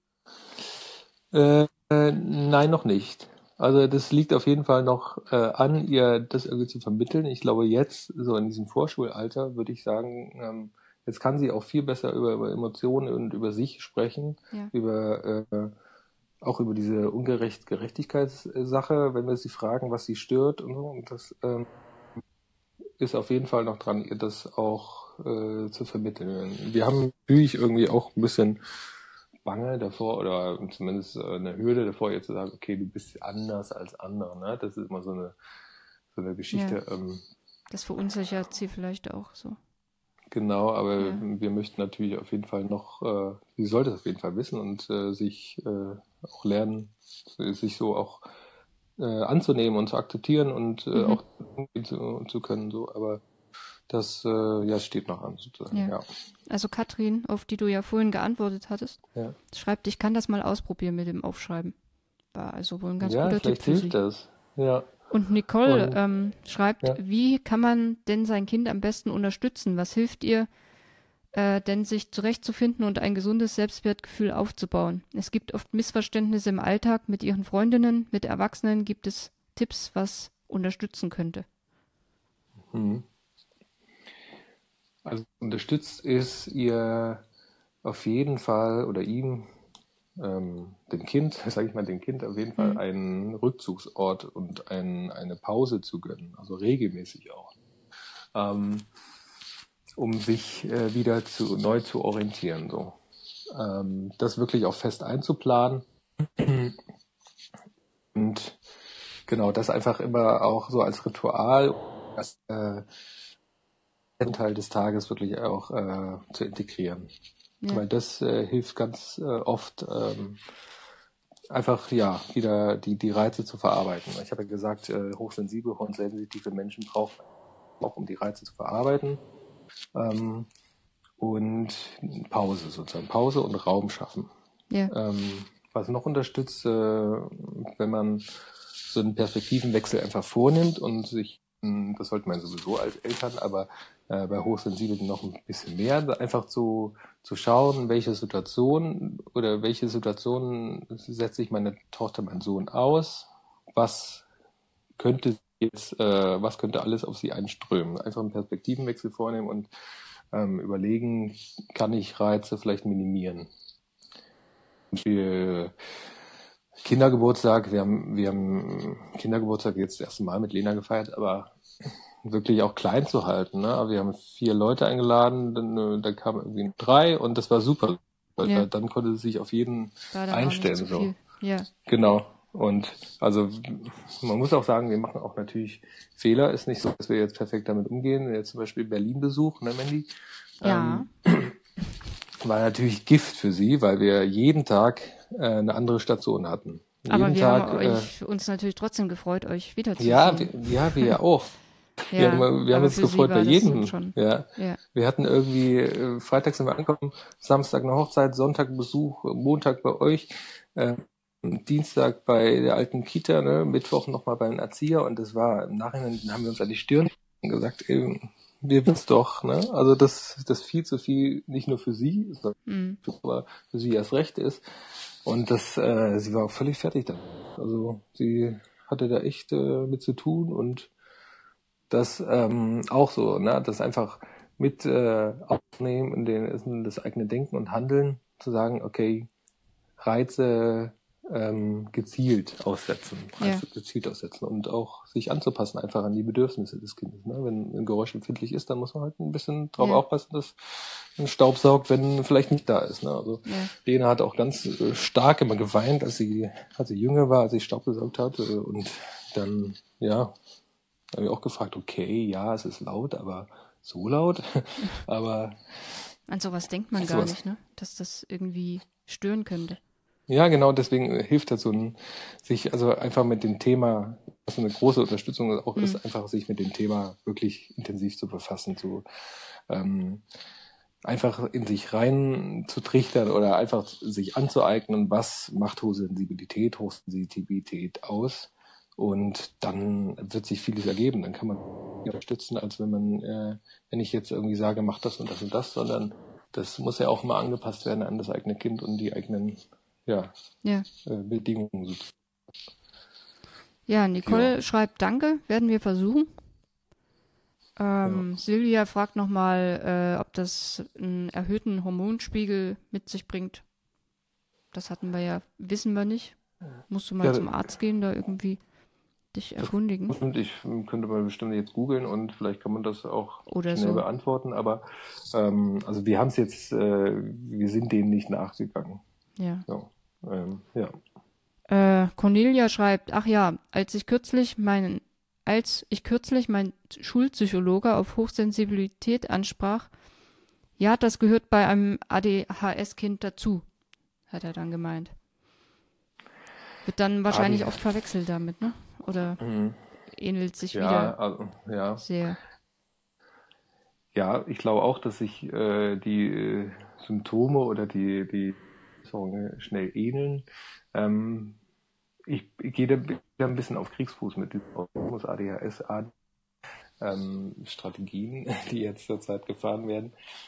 Nein, noch nicht. Also das liegt auf jeden Fall noch an ihr, das irgendwie zu vermitteln. Ich glaube jetzt, so in diesem Vorschulalter, würde ich sagen, jetzt kann sie auch viel besser über Emotionen und über sich sprechen, Ja, auch über diese Gerechtigkeitssache, wenn wir sie fragen, was sie stört und so. Und das ist auf jeden Fall noch dran, ihr das auch zu vermitteln. Wir haben natürlich irgendwie auch ein bisschen Bange davor oder zumindest eine Hürde davor, jetzt zu sagen, okay, du bist anders als andere. Ne? Das ist immer so eine ja. Geschichte. Das verunsichert sie vielleicht auch so. Genau, aber Ja, wir möchten natürlich auf jeden Fall noch, sie sollte es auf jeden Fall wissen und sich auch lernen, sich so auch anzunehmen und zu akzeptieren und mhm. auch umgehen zu können. So, aber das ja steht noch an, sozusagen. Ja. Ja, Also Katrin, auf die du ja vorhin geantwortet hattest, ja, schreibt, ich kann das mal ausprobieren mit dem Aufschreiben. War also wohl ein ganz ja, guter Tipp vielleicht für hilft sie. das. Ja, Und Nicole und schreibt, ja. wie kann man denn sein Kind am besten unterstützen? Was hilft ihr denn, sich zurechtzufinden und ein gesundes Selbstwertgefühl aufzubauen? Es gibt oft Missverständnisse im Alltag mit ihren Freundinnen, mit Erwachsenen. Gibt es Tipps, was unterstützen könnte? Mhm. Also unterstützt ist ihr auf jeden Fall oder ihm, dem Kind, sage ich mal, dem Kind auf jeden Fall Hm. einen Rückzugsort und eine Pause zu gönnen, also regelmäßig auch, ähm, um sich wieder neu zu orientieren. So. Das wirklich auch fest einzuplanen und genau das einfach immer auch so als Ritual, als Teil des Tages wirklich auch zu integrieren. Ja, Weil das hilft ganz oft einfach ja wieder die Reize zu verarbeiten. Ich habe ja gesagt, hochsensible und sensitive Menschen brauchen auch, um die Reize zu verarbeiten. Ähm, und Pause sozusagen, Pause und Raum schaffen. ja, Was noch unterstützt, wenn man so einen Perspektivenwechsel einfach vornimmt und sich, das sollte man sowieso als Eltern, aber bei Hochsensiblen noch ein bisschen mehr, einfach zu schauen, welche Situationen setze ich meine Tochter, meinen Sohn aus, was was könnte alles auf sie einströmen. Einfach einen Perspektivenwechsel vornehmen und überlegen, kann ich Reize vielleicht minimieren. Für Kindergeburtstag, wir haben Kindergeburtstag jetzt das erste Mal mit Lena gefeiert, aber wirklich auch klein zu halten. Ne? Aber wir haben 4 Leute eingeladen, da kamen irgendwie 3 und das war super. ja. Dann konnte sie sich auf jeden War dann auch nicht zu einstellen. So. viel. Ja, Genau. Und also man muss auch sagen, wir machen auch natürlich Fehler. Ist nicht so, dass wir jetzt perfekt damit umgehen. Jetzt zum Beispiel Berlin-Besuch, ne, Mandy? ja. War natürlich Gift für sie, weil wir jeden Tag eine andere Station hatten. Aber Jeden wir haben Tag, uns natürlich trotzdem gefreut, euch ja, wiederzusehen. wir ja auch. Ja, Wir haben aber uns für sie gefreut bei war das jedem. schon. Ja. Ja, Wir hatten irgendwie, Freitag sind wir angekommen, Samstag eine Hochzeit, Sonntag Besuch, Montag bei euch, äh, Dienstag bei der alten Kita, ne, Mittwoch nochmal beim Erzieher und das war, im Nachhinein haben wir uns an die Stirn gesagt, wir wissen es doch, ne? Also dass das viel zu viel nicht nur für sie, sondern aber für sie erst recht ist. Und sie war auch völlig fertig dann. Also sie hatte da echt mit zu tun und das auch so, ne? Das einfach mit aufnehmen in das eigene Denken und Handeln, zu sagen, okay, Reize gezielt aussetzen und auch sich anzupassen einfach an die Bedürfnisse des Kindes. Ne? Wenn ein Geräusch empfindlich ist, dann muss man halt ein bisschen drauf aufpassen, dass ein Staub saugt, wenn vielleicht nicht da ist. Ne? Also Lena hat auch ganz stark immer geweint, als sie jünger war, als sie Staub gesaugt hat. Und dann, habe ich auch gefragt, okay, ja, es ist laut, aber so laut. Aber an sowas denkt man gar nicht, ne? Dass das irgendwie stören könnte. Ja, genau, deswegen hilft das sich einfach mit dem Thema, was eine große Unterstützung auch ist, einfach sich mit dem Thema wirklich intensiv zu befassen, einfach in sich rein zu trichtern oder einfach sich anzueignen, was macht Hochsensibilität aus. Und dann wird sich vieles ergeben. Dann kann man unterstützen, als wenn ich jetzt irgendwie sage, mach das und das und das, sondern das muss ja auch mal angepasst werden an das eigene Kind und die eigenen Bedingungen. Ja, Nicole schreibt Danke, werden wir versuchen. Silvia fragt nochmal, ob das einen erhöhten Hormonspiegel mit sich bringt. Das wissen wir nicht. Musst du mal zum Arzt gehen, da irgendwie dich erkundigen. Und ich könnte mal bestimmt jetzt googeln und vielleicht kann man das auch schnell beantworten, aber also wir haben es jetzt, wir sind dem nicht nachgegangen. Ja. So, Cornelia schreibt, ach ja, als ich kürzlich meinen Schulpsychologe auf Hochsensibilität ansprach, ja, das gehört bei einem ADHS-Kind dazu, hat er dann gemeint. Wird dann wahrscheinlich oft verwechselt damit, ne? Oder ähnelt sich wieder sehr. Ja, ich glaube auch, dass sich die Symptome oder die schnell ähneln. Ich gehe da ein bisschen auf Kriegsfuß mit diesem ADHS-Strategien, die jetzt zurzeit gefahren werden.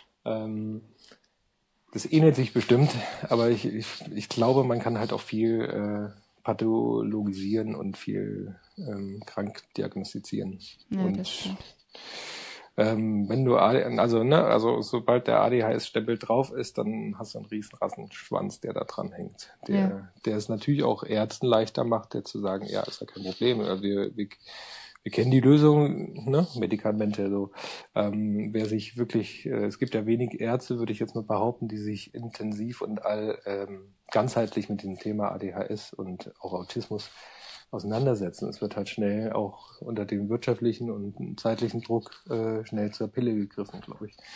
Das ähnelt sich bestimmt, aber ich glaube, man kann halt auch viel pathologisieren und viel krank diagnostizieren. Ja, und das stimmt. Wenn du sobald der ADHS-Stempel drauf ist, dann hast du einen riesen Rassenschwanz, der da dran hängt. Der es natürlich auch Ärzten leichter macht, der zu sagen, ja, ist ja kein Problem. Wir kennen die Lösung, ne? Medikamente, so. Wer sich wirklich, es gibt ja wenig Ärzte, würde ich jetzt mal behaupten, die sich intensiv und ganzheitlich mit dem Thema ADHS und auch Autismus auseinandersetzen. Es wird halt schnell auch unter dem wirtschaftlichen und zeitlichen Druck schnell zur Pille gegriffen, glaube ich.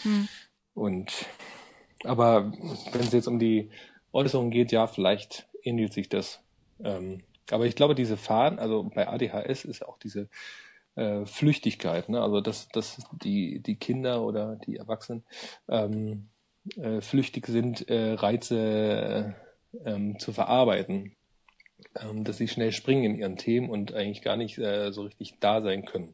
Aber wenn es jetzt um die Äußerung geht, ja, vielleicht ähnelt sich das. Aber ich glaube, diese Faden, also bei ADHS ist auch diese Flüchtigkeit, ne? Also dass die Kinder oder die Erwachsenen flüchtig sind, Reize zu verarbeiten. Dass sie schnell springen in ihren Themen und eigentlich gar nicht so richtig da sein können.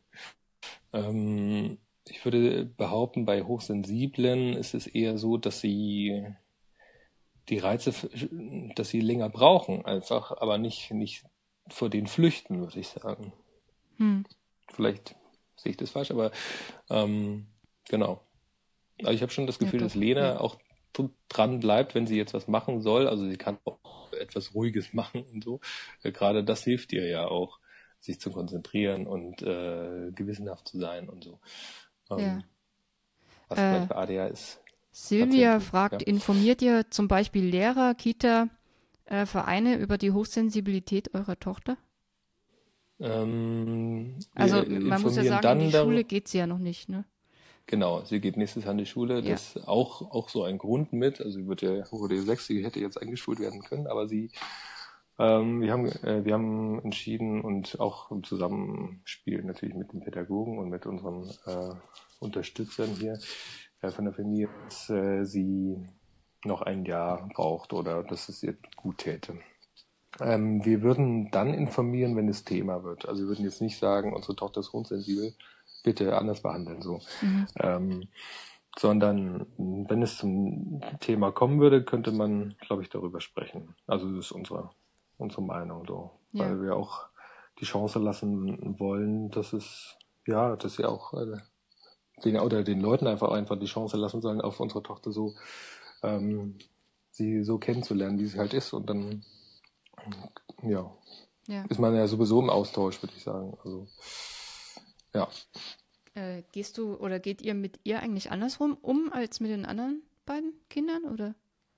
Ich würde behaupten, bei Hochsensiblen ist es eher so, dass sie die Reize, dass sie länger brauchen einfach, aber nicht vor denen flüchten, würde ich sagen. Vielleicht sehe ich das falsch, aber genau. Aber ich habe schon das Gefühl, dass Lena auch dran bleibt, wenn sie jetzt was machen soll. Also sie kann auch etwas Ruhiges machen und so. Gerade das hilft ihr ja auch, sich zu konzentrieren und gewissenhaft zu sein und so. Was vielleicht bei ADHS. Silvia fragt, informiert ihr zum Beispiel Lehrer, Kita, Vereine über die Hochsensibilität eurer Tochter? Also man muss ja sagen, in die Schule geht sie ja noch nicht, ne? Genau, sie geht nächstes Jahr in die Schule. Ja. Das ist auch so ein Grund mit. Also sie wurde 6, sie hätte jetzt eingeschult werden können, aber wir haben entschieden und auch im Zusammenspiel natürlich mit den Pädagogen und mit unseren Unterstützern hier von der Familie, dass sie noch ein Jahr braucht oder dass es ihr gut täte. Wir würden dann informieren, wenn es Thema wird. Also wir würden jetzt nicht sagen, unsere Tochter ist hochsensibel, bitte anders behandeln, so. Mhm. Sondern wenn es zum Thema kommen würde, könnte man, glaube ich, darüber sprechen. Also das ist unsere Meinung so, Ja. weil wir auch die Chance lassen wollen, dass sie auch den Leuten einfach die Chance lassen sollen, auf unsere Tochter so sie so kennenzulernen, wie sie halt ist. Und dann ja, Ja. ist man ja sowieso im Austausch, würde ich sagen. Also ja. Gehst du oder geht ihr mit ihr eigentlich andersrum um als mit den anderen beiden Kindern, oder?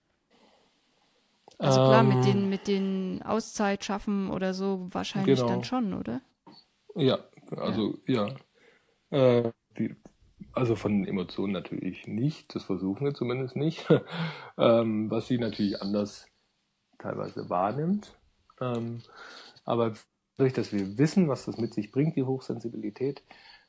Also klar, mit den Auszeit schaffen oder so wahrscheinlich dann Genau. schon, oder? Ja, Ja. also ja. Äh, also von den Emotionen natürlich nicht, das versuchen wir zumindest nicht. Was sie natürlich anders teilweise wahrnimmt. Aber dadurch, dass wir wissen, was das mit sich bringt, die Hochsensibilität,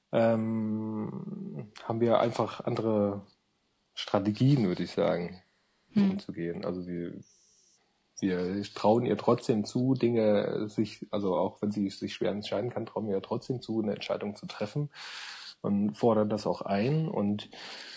haben wir einfach andere Strategien, würde ich sagen, umzugehen. Also wir trauen ihr trotzdem zu, also auch wenn sie sich schwer entscheiden kann, trauen wir ihr trotzdem zu, eine Entscheidung zu treffen und fordern das auch ein und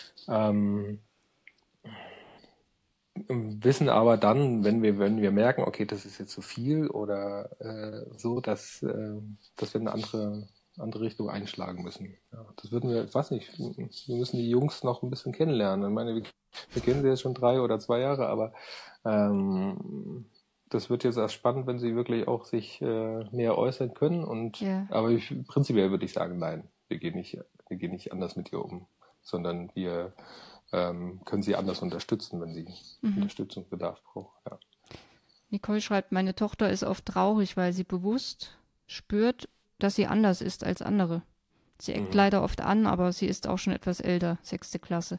wissen aber dann, wenn wir merken, okay, das ist jetzt zu viel oder so, dass wir eine andere Richtung einschlagen müssen. Ja, das würden wir, ich weiß nicht, wir müssen die Jungs noch ein bisschen kennenlernen. Ich meine, wir kennen sie jetzt schon 3 oder 2 Jahre, aber das wird jetzt erst spannend, wenn sie wirklich auch sich mehr äußern können. Ja. Aber prinzipiell würde ich sagen, nein, wir gehen nicht anders mit ihr um, sondern wir können sie anders unterstützen, wenn sie Unterstützungsbedarf braucht. Ja. Nicole schreibt, meine Tochter ist oft traurig, weil sie bewusst spürt, dass sie anders ist als andere. Sie eckt leider oft an, aber sie ist auch schon etwas älter, 6. Klasse.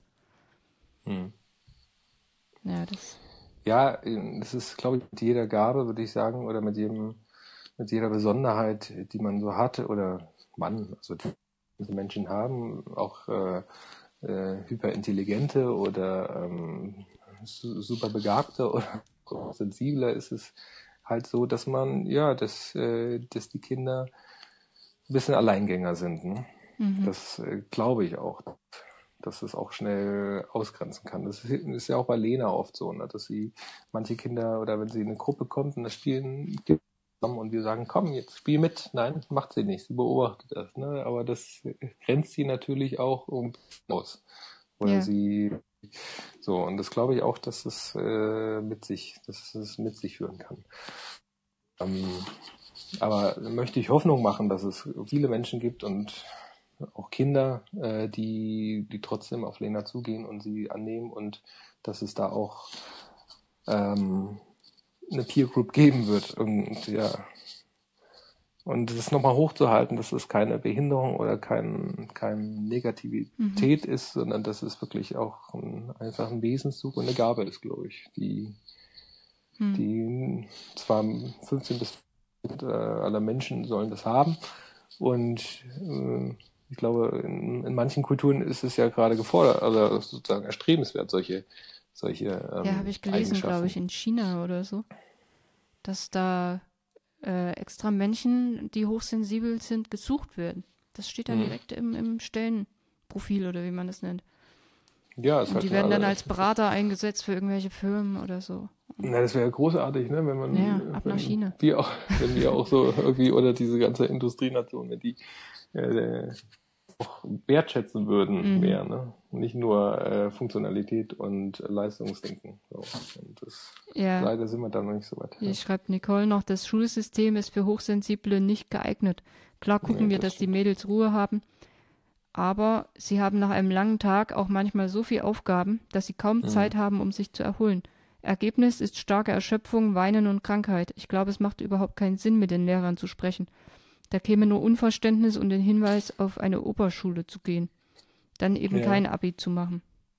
Ja, Ja, das ist, glaube ich, mit jeder Gabe, würde ich sagen, oder mit jeder Besonderheit, die man so hat, oder also die Menschen haben, auch hyperintelligente oder super begabte oder sensibler, ist es halt so, dass dass die Kinder ein bisschen Alleingänger sind. Ne? Das glaube ich auch, dass es auch schnell ausgrenzen kann. Das ist ja auch bei Lena oft so, ne? Dass sie manche Kinder oder wenn sie in eine Gruppe kommt und das Spielen zusammen und wir sagen, komm, jetzt spiel mit. Nein, macht sie nicht. Sie beobachtet das. Ne? Aber das grenzt sie natürlich auch aus. Oder ja. und das glaube ich auch, dass es mit sich führen kann. Aber möchte ich Hoffnung machen, dass es viele Menschen gibt und auch Kinder, die trotzdem auf Lena zugehen und sie annehmen und dass es da auch eine Peer Group geben wird und es nochmal hochzuhalten, dass es keine Behinderung oder keine Negativität ist, sondern dass es wirklich auch einfach ein Wesenszug und eine Gabe ist, glaube ich, die zwar 15% aller Menschen sollen das haben und ich glaube, in manchen Kulturen ist es ja gerade gefordert, also sozusagen erstrebenswert, solche Ja, habe ich gelesen, glaube ich, Eigenschaften. in China oder so, dass da extra Menschen, die hochsensibel sind, gesucht werden. Das steht dann direkt im Stellenprofil oder wie man das nennt. Ja, es Und halt die mal werden dann alle. als Berater eingesetzt für irgendwelche Firmen oder so. Na, das wäre ja großartig, ne, Ja, ab nach China. wenn wir auch so irgendwie, oder diese ganze Industrienation, wenn die auch wertschätzen würden mehr, ne? Nicht nur Funktionalität und Leistungsdenken. So. Ja, Leider sind wir da noch nicht so weit. hier schreibt Nicole noch, das Schulsystem ist für Hochsensible nicht geeignet. Klar gucken Nee, wir, das dass die stimmt. Mädels Ruhe haben, aber sie haben nach einem langen Tag auch manchmal so viel Aufgaben, dass sie kaum Zeit haben, um sich zu erholen. Ergebnis ist starke Erschöpfung, Weinen und Krankheit. Ich glaube, es macht überhaupt keinen Sinn, mit den Lehrern zu sprechen. Da käme nur Unverständnis und den Hinweis, auf eine Oberschule zu gehen. Dann eben Ja. kein Abi zu machen.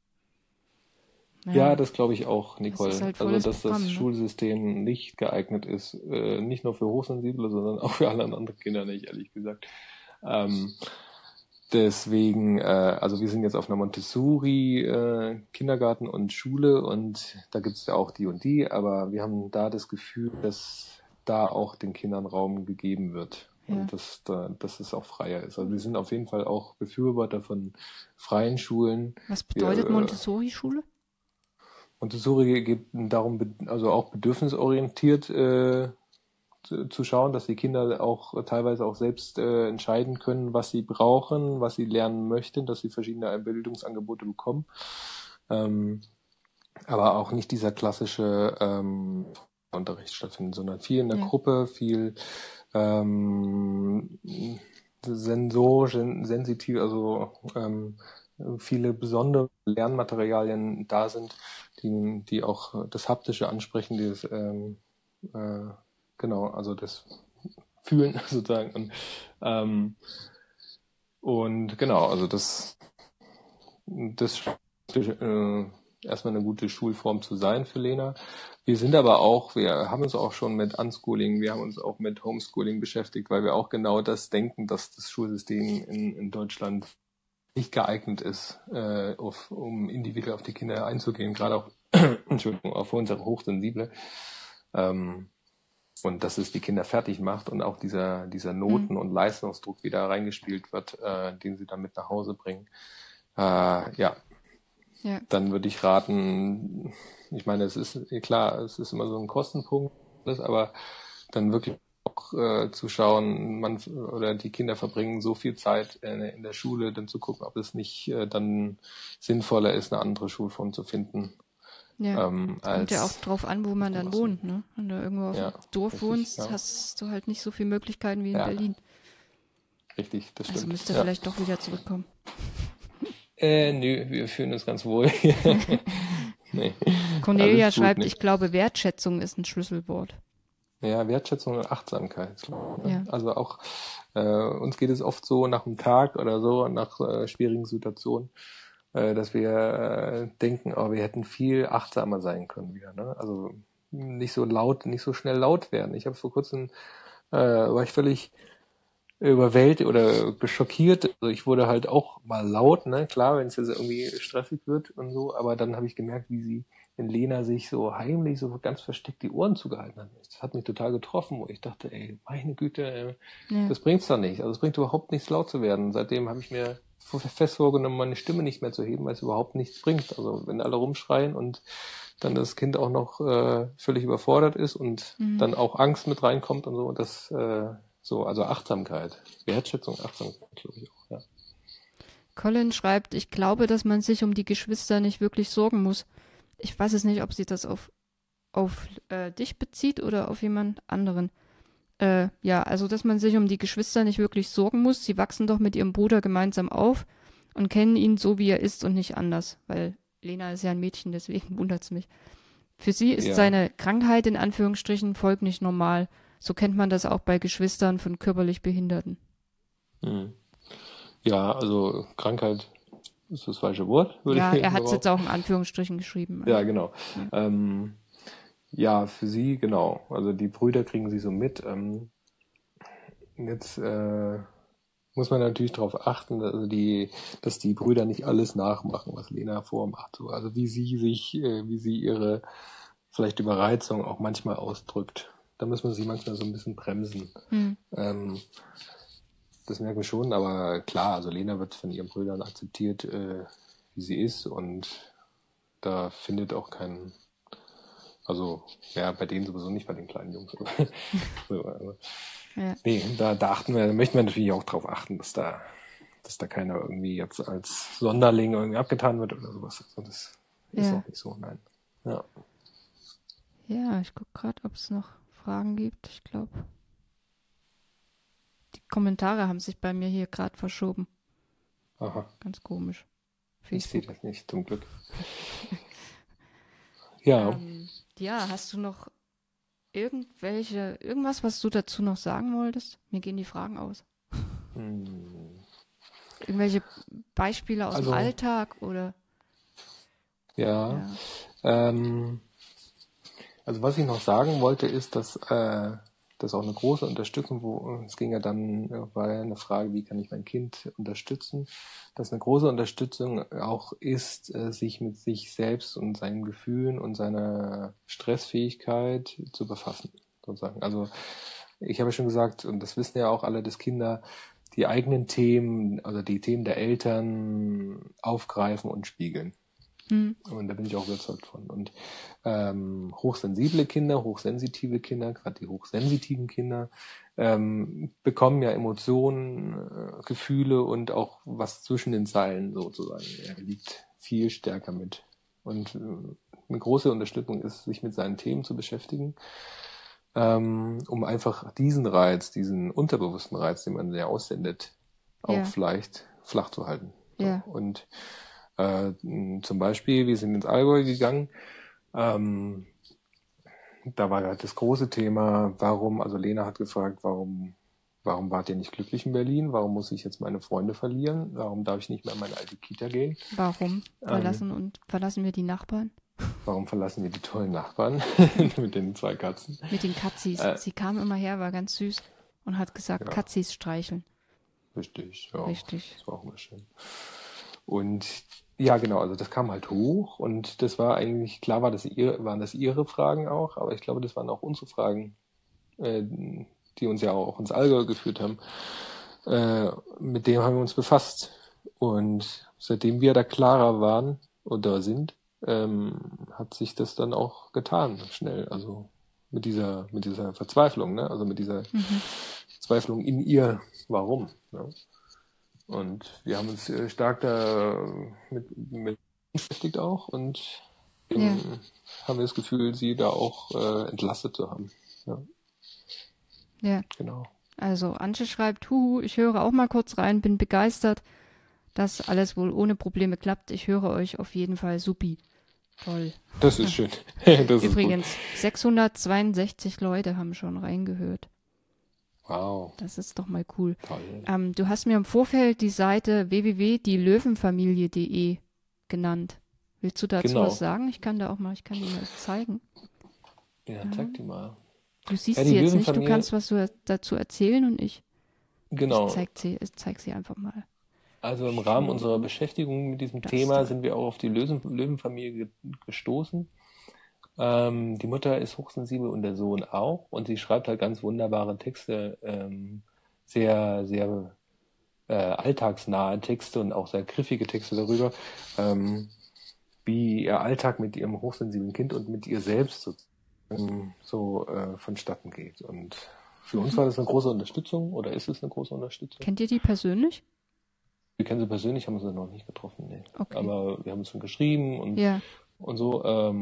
Ja, Ja, das glaube ich auch, das ist Nicole. halt Also, volles dass das Programm, ne? Schulsystem nicht geeignet ist, nicht nur für Hochsensible, sondern auch für alle anderen Kinder nicht, ehrlich gesagt. Ähm, Deswegen, also wir sind jetzt auf einer Montessori Kindergarten und Schule und da gibt es ja auch die und die, aber wir haben da das Gefühl, dass da auch den Kindern Raum gegeben wird. Ja. und dass es auch freier ist. Also wir sind auf jeden Fall auch Befürworter von freien Schulen. Was bedeutet Wir, Montessori-Schule? Montessori geht darum, also auch bedürfnisorientiert zu schauen, dass die Kinder auch teilweise auch selbst entscheiden können, was sie brauchen, was sie lernen möchten, dass sie verschiedene Bildungsangebote bekommen. Ähm, aber auch nicht dieser klassische Unterricht stattfindet, sondern viel in der Ja. Gruppe, viel sensorisch, sensitiv, also viele besondere Lernmaterialien da sind, die auch das Haptische ansprechen, dieses genau, also das Fühlen sozusagen. Und genau, also das erstmal eine gute Schulform zu sein für Lena. Wir haben uns auch schon mit Unschooling, wir haben uns auch mit Homeschooling beschäftigt, weil wir auch genau das denken, dass das Schulsystem in Deutschland nicht geeignet ist, um individuell auf die Kinder einzugehen, gerade auch, Entschuldigung, auf unsere Hochsensible. Und dass es die Kinder fertig macht und auch dieser Noten- und Leistungsdruck wieder reingespielt wird, den sie dann mit nach Hause bringen. Ja, Ja. dann würde ich raten, ich meine, es ist klar, es ist immer so ein Kostenpunkt, aber dann wirklich auch zu schauen, oder die Kinder verbringen so viel Zeit in der Schule, dann zu gucken, ob es nicht dann sinnvoller ist, eine andere Schulform zu finden. Ja. Kommt ja auch Als drauf an, wo man dann wohnt, ne? Wenn du irgendwo auf dem Dorf richtig, wohnst, ja. hast du halt nicht so viele Möglichkeiten wie in Ja, Berlin. richtig, das Also stimmt. müsst ihr Ja. vielleicht doch wieder zurückkommen. Nö, wir fühlen uns ganz wohl. Nee, Cornelia alles gut, schreibt, nee. ich glaube, Wertschätzung ist ein Schlüsselwort. Ja, Wertschätzung und Achtsamkeit. Ne? Ja. Also auch uns geht es oft so nach einem Tag oder so, nach schwierigen Situationen, dass wir denken, oh, wir hätten viel achtsamer sein können wieder. Ne? Also nicht so laut, nicht so schnell laut werden. Ich habe vor kurzem, war ich völlig überwältigt oder schockiert. Also ich wurde halt auch mal laut, ne? Klar, wenn es jetzt irgendwie stressig wird und so, aber dann habe ich gemerkt, wenn Lena sich so heimlich, so ganz versteckt die Ohren zugehalten hat. Das hat mich total getroffen, wo ich dachte, ey, meine Güte, Ja. das bringt's doch nicht. Also es bringt überhaupt nichts, laut zu werden. Seitdem habe ich mir fest vorgenommen, meine Stimme nicht mehr zu heben, weil es überhaupt nichts bringt. Also wenn alle rumschreien und dann das Kind auch noch völlig überfordert ist und dann auch Angst mit reinkommt und so, also Achtsamkeit, Wertschätzung, Achtsamkeit, glaube ich auch, ja. Colin schreibt, ich glaube, dass man sich um die Geschwister nicht wirklich sorgen muss. Ich weiß es nicht, ob sie das auf dich bezieht oder auf jemand anderen. Ja, also dass man sich um die Geschwister nicht wirklich sorgen muss. Sie wachsen doch mit ihrem Bruder gemeinsam auf und kennen ihn so, wie er ist und nicht anders. Weil Lena ist ja ein Mädchen, deswegen wundert es mich. Für sie ist Ja, seine Krankheit in Anführungsstrichen folglich normal. So kennt man das auch bei Geschwistern von körperlich Behinderten. ja, also Krankheit ist das falsche Wort, würde Ja, ich er jetzt hat es jetzt behaupten. auch in Anführungsstrichen geschrieben. Ja, Also, genau. ja. Ja, für sie, genau. Also die Brüder kriegen sie so mit. Jetzt muss man natürlich darauf achten, dass die Brüder nicht alles nachmachen, was Lena vormacht. So. Also wie sie ihre vielleicht Überreizung auch manchmal ausdrückt. Da muss man sie manchmal so ein bisschen bremsen. Ähm, Das merken wir schon, aber klar, also Lena wird von ihren Brüdern akzeptiert, wie sie ist, und da findet auch also ja, bei denen sowieso nicht, bei den kleinen Jungs. So, also, Ja. nee, da möchten wir natürlich auch drauf achten, dass da keiner irgendwie jetzt als Sonderling irgendwie abgetan wird oder sowas. Also das ist Ja. auch nicht so, nein. Ja. Ja, ich gucke gerade, ob es noch Fragen gibt. Ich glaube, die Kommentare haben sich bei mir hier gerade verschoben. Aha, Ganz komisch. ich sehe Facebook. das nicht, zum Glück. Ja. Ja, hast du noch irgendwas, was du dazu noch sagen wolltest? Mir gehen die Fragen aus. Irgendwelche Beispiele aus dem Also, Alltag oder? ja. Ja. Ähm, Also was ich noch sagen wollte, ist, dass das auch eine große Unterstützung, es ging ja dann, war ja eine Frage, wie kann ich mein Kind unterstützen, dass eine große Unterstützung auch ist, sich mit sich selbst und seinen Gefühlen und seiner Stressfähigkeit zu befassen, sozusagen. Also ich habe ja schon gesagt, und das wissen ja auch alle, dass Kinder die eigenen Themen, also die Themen der Eltern aufgreifen und spiegeln. Und da bin ich auch überzeugt von. Und hochsensible Kinder, hochsensitive Kinder, gerade die hochsensitiven Kinder, bekommen ja Emotionen, Gefühle und auch was zwischen den Zeilen sozusagen. Er liegt viel stärker mit. Und eine große Unterstützung ist, sich mit seinen Themen zu beschäftigen, um einfach diesen Reiz, diesen unterbewussten Reiz, den man ja aussendet, auch vielleicht flach zu halten. So. Ja. Und zum Beispiel, wir sind ins Allgäu gegangen, da war halt das große Thema, also Lena hat gefragt, warum wart ihr nicht glücklich in Berlin? Warum muss ich jetzt meine Freunde verlieren? Warum darf ich nicht mehr in meine alte Kita gehen? Warum verlassen wir die Nachbarn? Warum verlassen wir die tollen Nachbarn mit den 2 Katzen? Mit den Katzis. Sie kam immer her, war ganz süß und hat gesagt, Katzis streicheln. Richtig, ja. Richtig. Das war auch immer schön. Und ja, genau, also das kam halt hoch und das war eigentlich, klar waren das ihre Fragen auch, aber ich glaube, das waren auch unsere Fragen, die uns ja auch ins Allgäu geführt haben. Mit dem haben wir uns befasst. Und seitdem wir da klarer waren oder sind, hat sich das dann auch getan, schnell. Also mit dieser Verzweiflung, ne? Also mit dieser Verzweiflung in ihr, warum. Ne? Und wir haben uns stark da mit beschäftigt auch und haben wir das Gefühl, sie da auch entlastet zu haben. Ja. Ja. Genau. Also Antje schreibt, ich höre auch mal kurz rein, bin begeistert, dass alles wohl ohne Probleme klappt. Ich höre euch auf jeden Fall supi. Toll. Das ist schön. Das Übrigens, ist gut. 662 Leute haben schon reingehört. Wow. Das ist doch mal cool. Toll. Du hast mir im Vorfeld die Seite www.dielöwenfamilie.de genannt. Willst du dazu was sagen? Ich kann die mal zeigen. Ja, zeig die mal. Du siehst sie jetzt nicht, du kannst was dazu erzählen und ich zeig sie einfach mal. Also im Rahmen unserer Beschäftigung mit diesem Thema sind wir auch auf die Löwenfamilie gestoßen. Die Mutter ist hochsensibel und der Sohn auch und sie schreibt halt ganz wunderbare Texte, sehr, sehr alltagsnahe Texte und auch sehr griffige Texte darüber, wie ihr Alltag mit ihrem hochsensiblen Kind und mit ihr selbst vonstatten geht. Und für uns war das eine große Unterstützung oder ist es eine große Unterstützung. Kennt ihr die persönlich? Wir kennen sie persönlich, haben sie noch nicht getroffen, nee. Okay. Aber wir haben es schon geschrieben und so.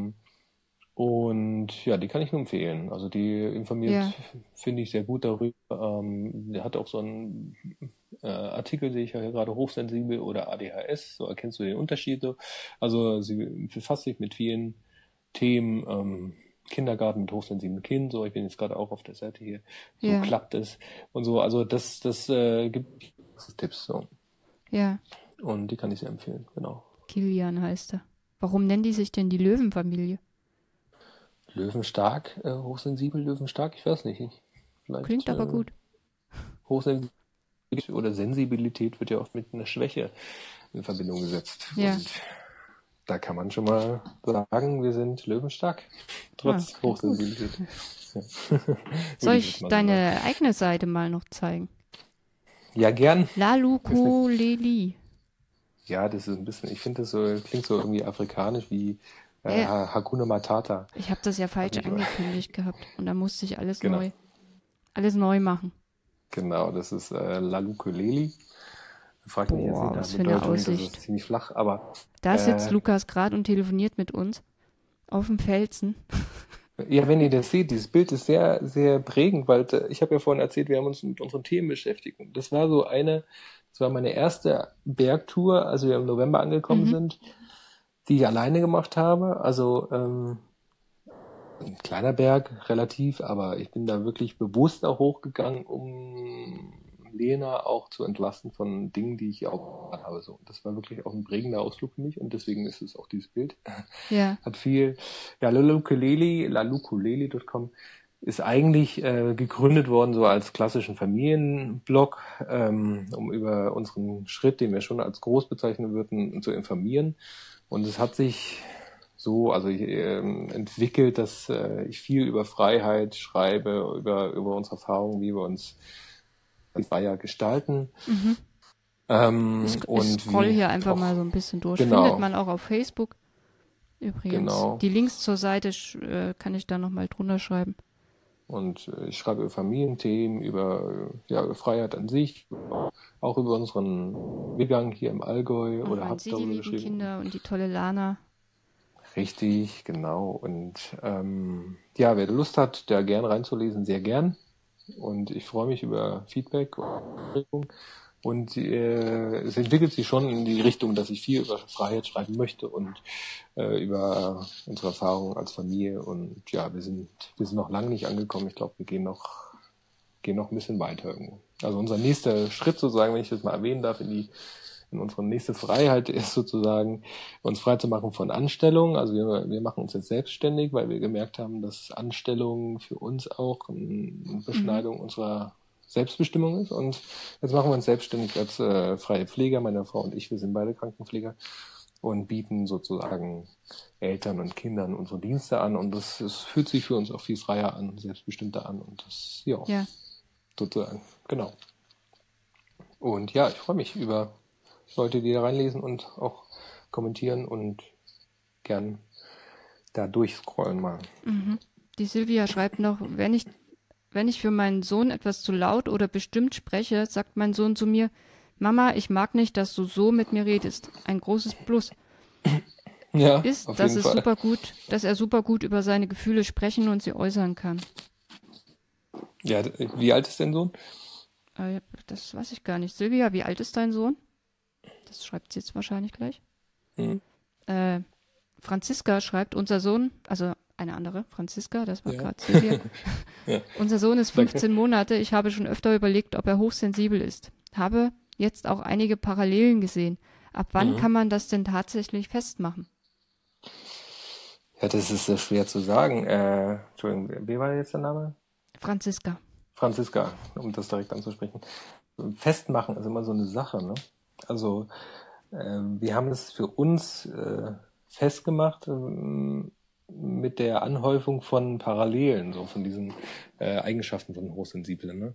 Und ja, die kann ich nur empfehlen. Also die informiert, finde ich, sehr gut darüber. Der hat auch so einen Artikel, sehe ich ja hier gerade, hochsensibel oder ADHS, so erkennst du den Unterschied. Also sie befasst sich mit vielen Themen, Kindergarten mit hochsensiblen Kind, so, ich bin jetzt gerade auch auf der Seite hier, so klappt es und so, also das gibt Tipps, so. Ja. Und die kann ich sehr empfehlen, genau. Kilian heißt er. Warum nennen die sich denn die Löwenfamilie? Löwenstark, hochsensibel, löwenstark, ich weiß nicht. Vielleicht, klingt aber gut. Hochsensibilität oder Sensibilität wird ja oft mit einer Schwäche in Verbindung gesetzt. Ja. Und da kann man schon mal sagen, wir sind löwenstark, trotz Hochsensibilität. Ja. Soll ich deine eigene Seite mal noch zeigen? Ja, gern. Lalukuleli. Ja, das ist ein bisschen, ich finde das so, klingt so irgendwie afrikanisch wie Hakuna Matata. Ich habe das ja falsch angekündigt gehabt und da musste ich alles neu machen. Genau, das ist Lalukuleli. Frag mich jetzt nicht, was für eine Aussicht. Das ist ziemlich flach, aber da sitzt Lukas gerade und telefoniert mit uns auf dem Felsen. Ja, wenn ihr das seht, dieses Bild ist sehr, sehr prägend, weil ich habe ja vorhin erzählt, wir haben uns mit unseren Themen beschäftigt. Und das war meine erste Bergtour, als wir im November angekommen sind, die ich alleine gemacht habe. Also ein kleiner Berg, relativ, aber ich bin da wirklich bewusst auch hochgegangen, um Lena auch zu entlasten von Dingen, die ich auch habe. So, das war wirklich auch ein prägender Ausflug für mich und deswegen ist es auch dieses Bild. Ja. Hat viel, lalukuleli.com ist eigentlich gegründet worden so als klassischen Familienblog, um über unseren Schritt, den wir schon als groß bezeichnen würden, zu informieren. Und es hat sich so, also entwickelt, dass ich viel über Freiheit schreibe, über unsere Erfahrungen, wie wir uns freier gestalten. Ich Und scroll wie hier einfach mal auch, so ein bisschen durch. Findet genau, man auch auf Facebook übrigens. genau. Die Links zur Seite kann ich da nochmal drunter schreiben. Und ich schreibe über Familienthemen, über Freiheit an sich, auch über unseren Wegang hier im Allgäu Und oder man habe sieht die darüber lieben geschrieben. Kinder und die tolle Lana. Richtig, genau. Und ja, wer Lust hat, da gern reinzulesen, sehr gern. Und ich freue mich über Feedback und Anregungen. Und es entwickelt sich schon in die Richtung, dass ich viel über Freiheit schreiben möchte und über unsere Erfahrungen als Familie. Und ja, wir sind noch lange nicht angekommen. Ich glaube, wir gehen noch ein bisschen weiter irgendwo. Also unser nächster Schritt sozusagen, wenn ich das mal erwähnen darf, in unsere nächste Freiheit ist sozusagen, uns frei zu machen von Anstellungen. Also wir machen uns jetzt selbstständig, weil wir gemerkt haben, dass Anstellung für uns auch eine Beschneidung unserer Selbstbestimmung ist. Und jetzt machen wir uns selbstständig als freie Pfleger. Meine Frau und ich, wir sind beide Krankenpfleger und bieten sozusagen Eltern und Kindern unsere Dienste an. Und das fühlt sich für uns auch viel freier an, selbstbestimmter an. Und das, ja, Ja, sozusagen, genau. Und ja, ich freue mich über Leute, die da reinlesen und auch kommentieren und gern da durchscrollen mal. die Silvia schreibt noch, wenn ich für meinen Sohn etwas zu laut oder bestimmt spreche, sagt mein Sohn zu mir, Mama, ich mag nicht, dass du so mit mir redest. Ein großes Plus Ja, ist, auf jeden Fall. dass er super gut über seine Gefühle sprechen und sie äußern kann. Ja, wie alt ist dein Sohn? Das weiß ich gar nicht. Silvia, wie alt ist dein Sohn? Das schreibt sie jetzt wahrscheinlich gleich. Hm. Franziska schreibt, unser Sohn, also eine andere, Franziska, das war Ja. gerade Silvia. Ja, Unser Sohn ist danke. 15 Monate. Ich habe schon öfter überlegt, ob er hochsensibel ist. Habe jetzt auch einige Parallelen gesehen. Ab wann kann man das denn tatsächlich festmachen? Ja, das ist sehr schwer zu sagen. Entschuldigung, wie war jetzt der Name? Franziska. Franziska, um das direkt anzusprechen. Festmachen ist immer so eine Sache, ne? Also, wir haben es für uns festgemacht mit der Anhäufung von Parallelen, so von diesen Eigenschaften von Hochsensiblen, ne?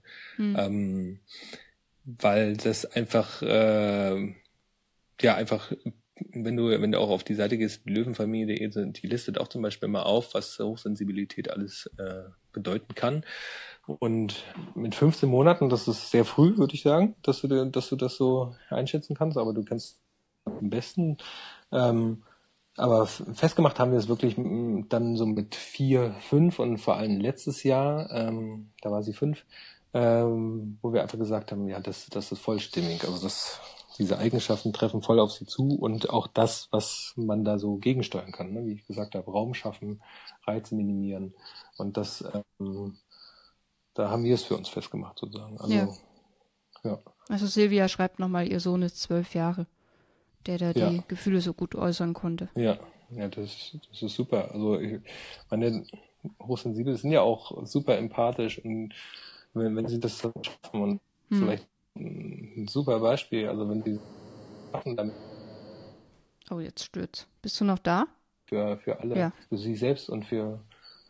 Weil das einfach, einfach, wenn du auch auf die Seite gehst, Löwenfamilie.de, die listet auch zum Beispiel mal auf, was Hochsensibilität alles bedeuten kann. Und mit 15 Monaten, das ist sehr früh, würde ich sagen, dass du das so einschätzen kannst, aber du kannst am besten. Aber festgemacht haben wir es wirklich dann so mit 4, 5 und vor allem letztes Jahr, da war sie 5, wo wir einfach gesagt haben, ja, das ist vollstimmig. Also diese Eigenschaften treffen voll auf sie zu und auch das, was man da so gegensteuern kann, ne? Wie ich gesagt habe, Raum schaffen, Reize minimieren. Und da haben wir es für uns festgemacht sozusagen. Also, Ja. ja. Also Silvia schreibt nochmal, ihr Sohn ist 12 Jahre, der da Ja. die Gefühle so gut äußern konnte. Ja, das ist super. Also meine Hochsensibel sind ja auch super empathisch und wenn sie das so schaffen und vielleicht ein super Beispiel, also wenn sie machen dann Oh, jetzt stürzt. Bist du noch da? für alle, Ja. für sie selbst und für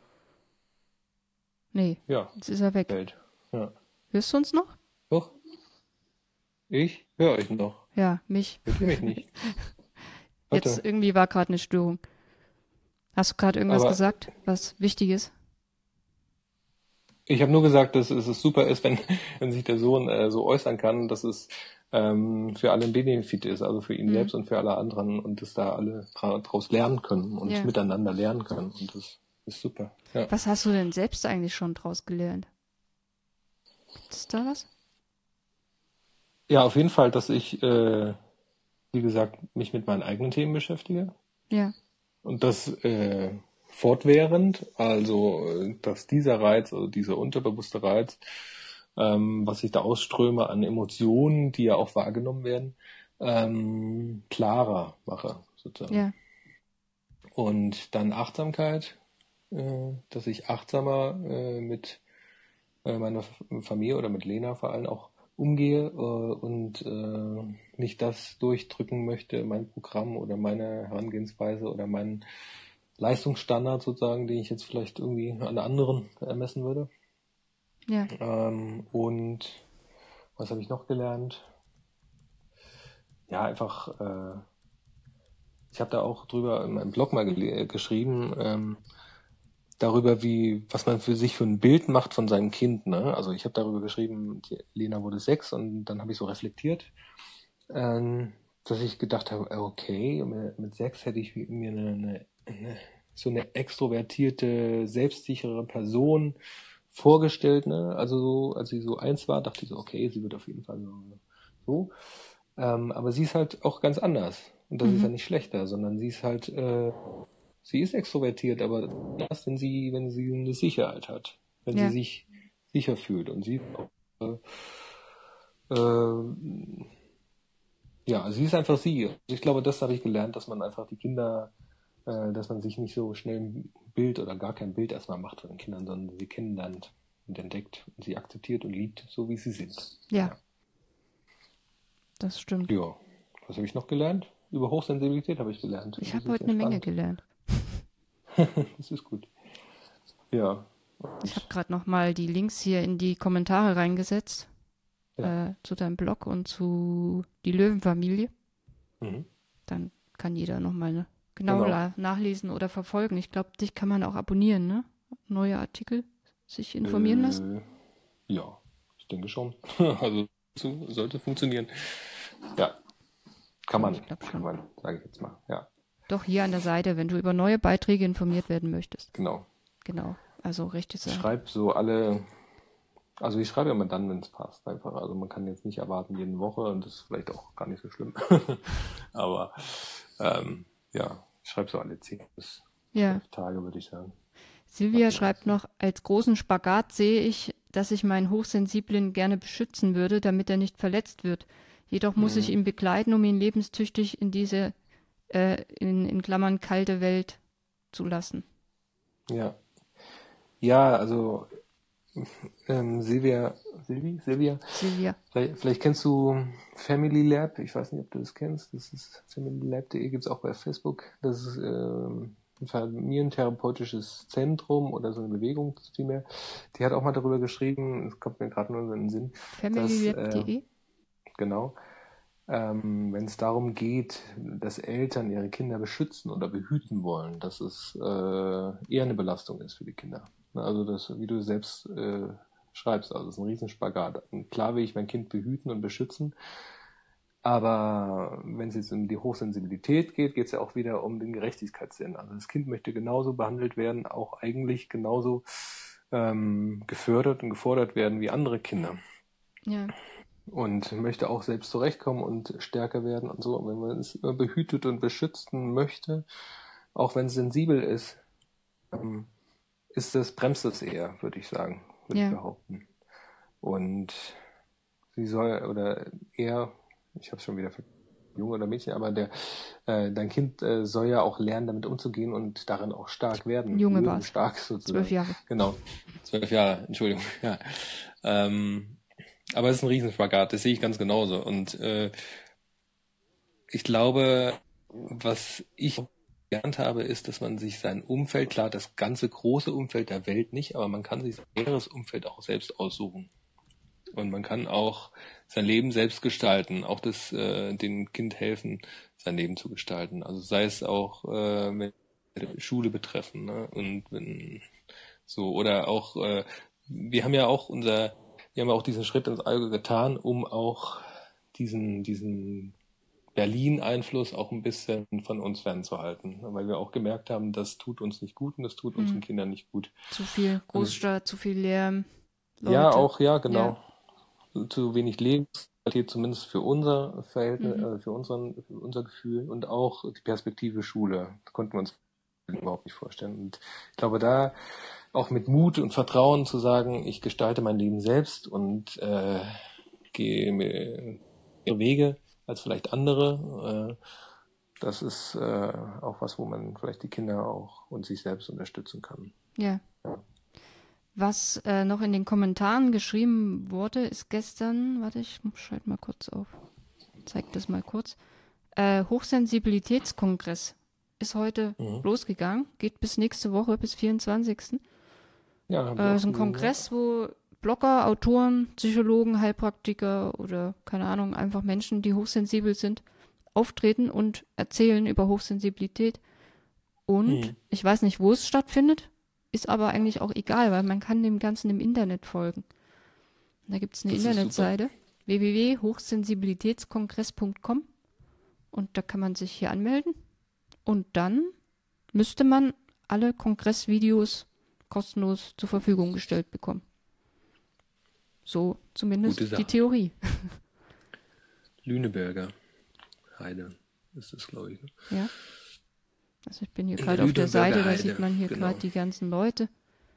Nee, ja, jetzt ist er weg. Welt. Ja. Hörst du uns noch? Doch, ich höre euch noch. Ja, mich. Hört ihr mich nicht? Jetzt Warte, irgendwie war gerade eine Störung. Hast du gerade irgendwas aber gesagt, was wichtig ist? ich habe nur gesagt, dass es super ist, wenn sich der Sohn so äußern kann, dass es für alle ein Benefit ist, also für ihn selbst und für alle anderen und dass da alle draus lernen können und Ja. miteinander lernen können und das ist super. Ja, Was hast du denn selbst eigentlich schon draus gelernt? Gibt es da was? ja, auf jeden Fall, dass ich, wie gesagt, mich mit meinen eigenen Themen beschäftige Ja. und das fortwährend, also dass dieser Reiz, also dieser unterbewusste Reiz, was ich da ausströme an Emotionen, die ja auch wahrgenommen werden, klarer mache, sozusagen. Ja. Und dann Achtsamkeit, dass ich achtsamer mit meiner Familie oder mit Lena vor allem auch umgehe und nicht das durchdrücken möchte, mein Programm oder meine Herangehensweise oder mein Leistungsstandard sozusagen, den ich jetzt vielleicht irgendwie an anderen ermessen würde. Ja. Und was habe ich noch gelernt? Ja, einfach, ich habe da auch drüber in meinem Blog mal geschrieben, darüber, was man für sich für ein Bild macht von seinem Kind. Ne? Also ich habe darüber geschrieben, Lena wurde 6 und dann habe ich so reflektiert, dass ich gedacht habe, okay, mit 6 hätte ich mir so eine extrovertierte, selbstsichere Person vorgestellt. Ne? Also so, als sie so 1 war, dachte ich so, okay, sie wird auf jeden Fall so. Aber sie ist halt auch ganz anders. Und das ist ja nicht schlechter, sondern sie ist halt, sie ist extrovertiert, aber erst wenn sie eine Sicherheit hat, wenn sie sich sicher fühlt und sie ja, sie ist einfach sie. Also ich glaube, das habe ich gelernt, dass man einfach die Kinder, dass man sich nicht so schnell ein Bild oder gar kein Bild erstmal macht von den Kindern, sondern sie kennenlernt und entdeckt und sie akzeptiert und liebt, so wie sie sind. Ja. Das stimmt. Ja, was habe ich noch gelernt? Über Hochsensibilität habe ich gelernt. Ich habe heute eine Menge gelernt. Das ist gut. Ja. Ich habe gerade nochmal die Links hier in die Kommentare reingesetzt. Zu deinem Blog und zu die Löwenfamilie. Dann kann jeder nochmal genau nachlesen oder verfolgen. Ich glaube, dich kann man auch abonnieren, ne? Neue Artikel, sich informieren lassen. Ja, ich denke schon. Also sollte funktionieren. Ja, kann man, sage ich jetzt mal. Ja. Doch hier an der Seite, wenn du über neue Beiträge informiert werden möchtest. Genau. Also rechte Seite. Ich schreibe immer dann, wenn es passt, einfach. Also man kann jetzt nicht erwarten jede Woche und das ist vielleicht auch gar nicht so schlimm. Aber ja, ich schreibe so alle 10 bis 12 Tage, würde ich sagen. Silvia schreibt noch, als großen Spagat sehe ich, dass ich meinen Hochsensiblen gerne beschützen würde, damit er nicht verletzt wird. Jedoch muss ich ihn begleiten, um ihn lebenstüchtig in diese, in Klammern, kalte Welt zu lassen. Ja. Ja, also Silvia. Vielleicht kennst du Family Lab. Ich weiß nicht, ob du das kennst. Das ist familylab.de, gibt es auch bei Facebook. Das ist ein familientherapeutisches Zentrum oder so eine Bewegung vielmehr. Die hat auch mal darüber geschrieben, es kommt mir gerade nur in den Sinn. Familylab.de? Genau. Wenn es darum geht, dass Eltern ihre Kinder beschützen oder behüten wollen, dass es eher eine Belastung ist für die Kinder. Also das, wie du selbst schreibst, also das ist ein Riesenspagat. Klar will ich mein Kind behüten und beschützen, aber wenn es jetzt um die Hochsensibilität geht, geht es ja auch wieder um den Gerechtigkeitssinn. Also das Kind möchte genauso behandelt werden, auch eigentlich genauso gefördert und gefordert werden wie andere Kinder. Ja. Und möchte auch selbst zurechtkommen und stärker werden und so. Und wenn man es immer behütet und beschützen möchte, auch wenn es sensibel ist, bremst es eher, würde ich sagen, würde ich behaupten. Und sie soll, oder er, ich habe es schon wieder Junge oder Mädchen, aber dein Kind soll ja auch lernen, damit umzugehen und darin auch stark werden. Junge war es. Stark sozusagen. 12 Jahre. Genau, 12 Jahre, Entschuldigung. Ja. Aber es ist ein Riesenspagat, das sehe ich ganz genauso. Und ich glaube, was ich gelernt habe, ist, dass man sich sein Umfeld, klar, das ganze große Umfeld der Welt nicht, aber man kann sich sein näheres Umfeld auch selbst aussuchen. Und man kann auch sein Leben selbst gestalten, auch dem Kind helfen, sein Leben zu gestalten. Also sei es auch mit Schule betreffen, ne? Und oder auch, wir haben ja auch diesen Schritt ins Auge getan, um auch diesen Berlin-Einfluss auch ein bisschen von uns fernzuhalten, weil wir auch gemerkt haben, das tut uns nicht gut und das tut unseren Kindern nicht gut. Zu viel Großstadt, zu viel Lärm. Leute. Ja, genau. Ja. Zu wenig Lebensqualität, zumindest für unser Verhältnis, für unser Gefühl und auch die Perspektive Schule. Das konnten wir uns überhaupt nicht vorstellen. Und ich glaube, da auch mit Mut und Vertrauen zu sagen, ich gestalte mein Leben selbst und gehe mir Wege als vielleicht andere. Das ist auch was, wo man vielleicht die Kinder auch und sich selbst unterstützen kann. Ja. Was noch in den Kommentaren geschrieben wurde, ist gestern, warte, ich schalte mal kurz auf, zeig das mal kurz, Hochsensibilitätskongress. ist heute Mhm. losgegangen, geht bis nächste Woche, bis 24. Ja, habe ich auch Ist ein gesehen, ja. Kongress, wo Blogger, Autoren, Psychologen, Heilpraktiker oder keine Ahnung, einfach Menschen, die hochsensibel sind, auftreten und erzählen über Hochsensibilität. Und Mhm. ich weiß nicht, wo es stattfindet, ist aber eigentlich auch egal, weil man kann dem Ganzen im Internet folgen. Da gibt es eine Das ist super. Internetseite www.hochsensibilitätskongress.com und da kann man sich hier anmelden und dann müsste man alle Kongressvideos kostenlos zur Verfügung gestellt bekommen. So Gute zumindest die Sache. Theorie. Lüneburger Heide ist das, glaube ich. Ja, also ich bin hier In der gerade auf der Seite, Lüneburger da sieht Heide, man hier gerade genau. die ganzen Leute,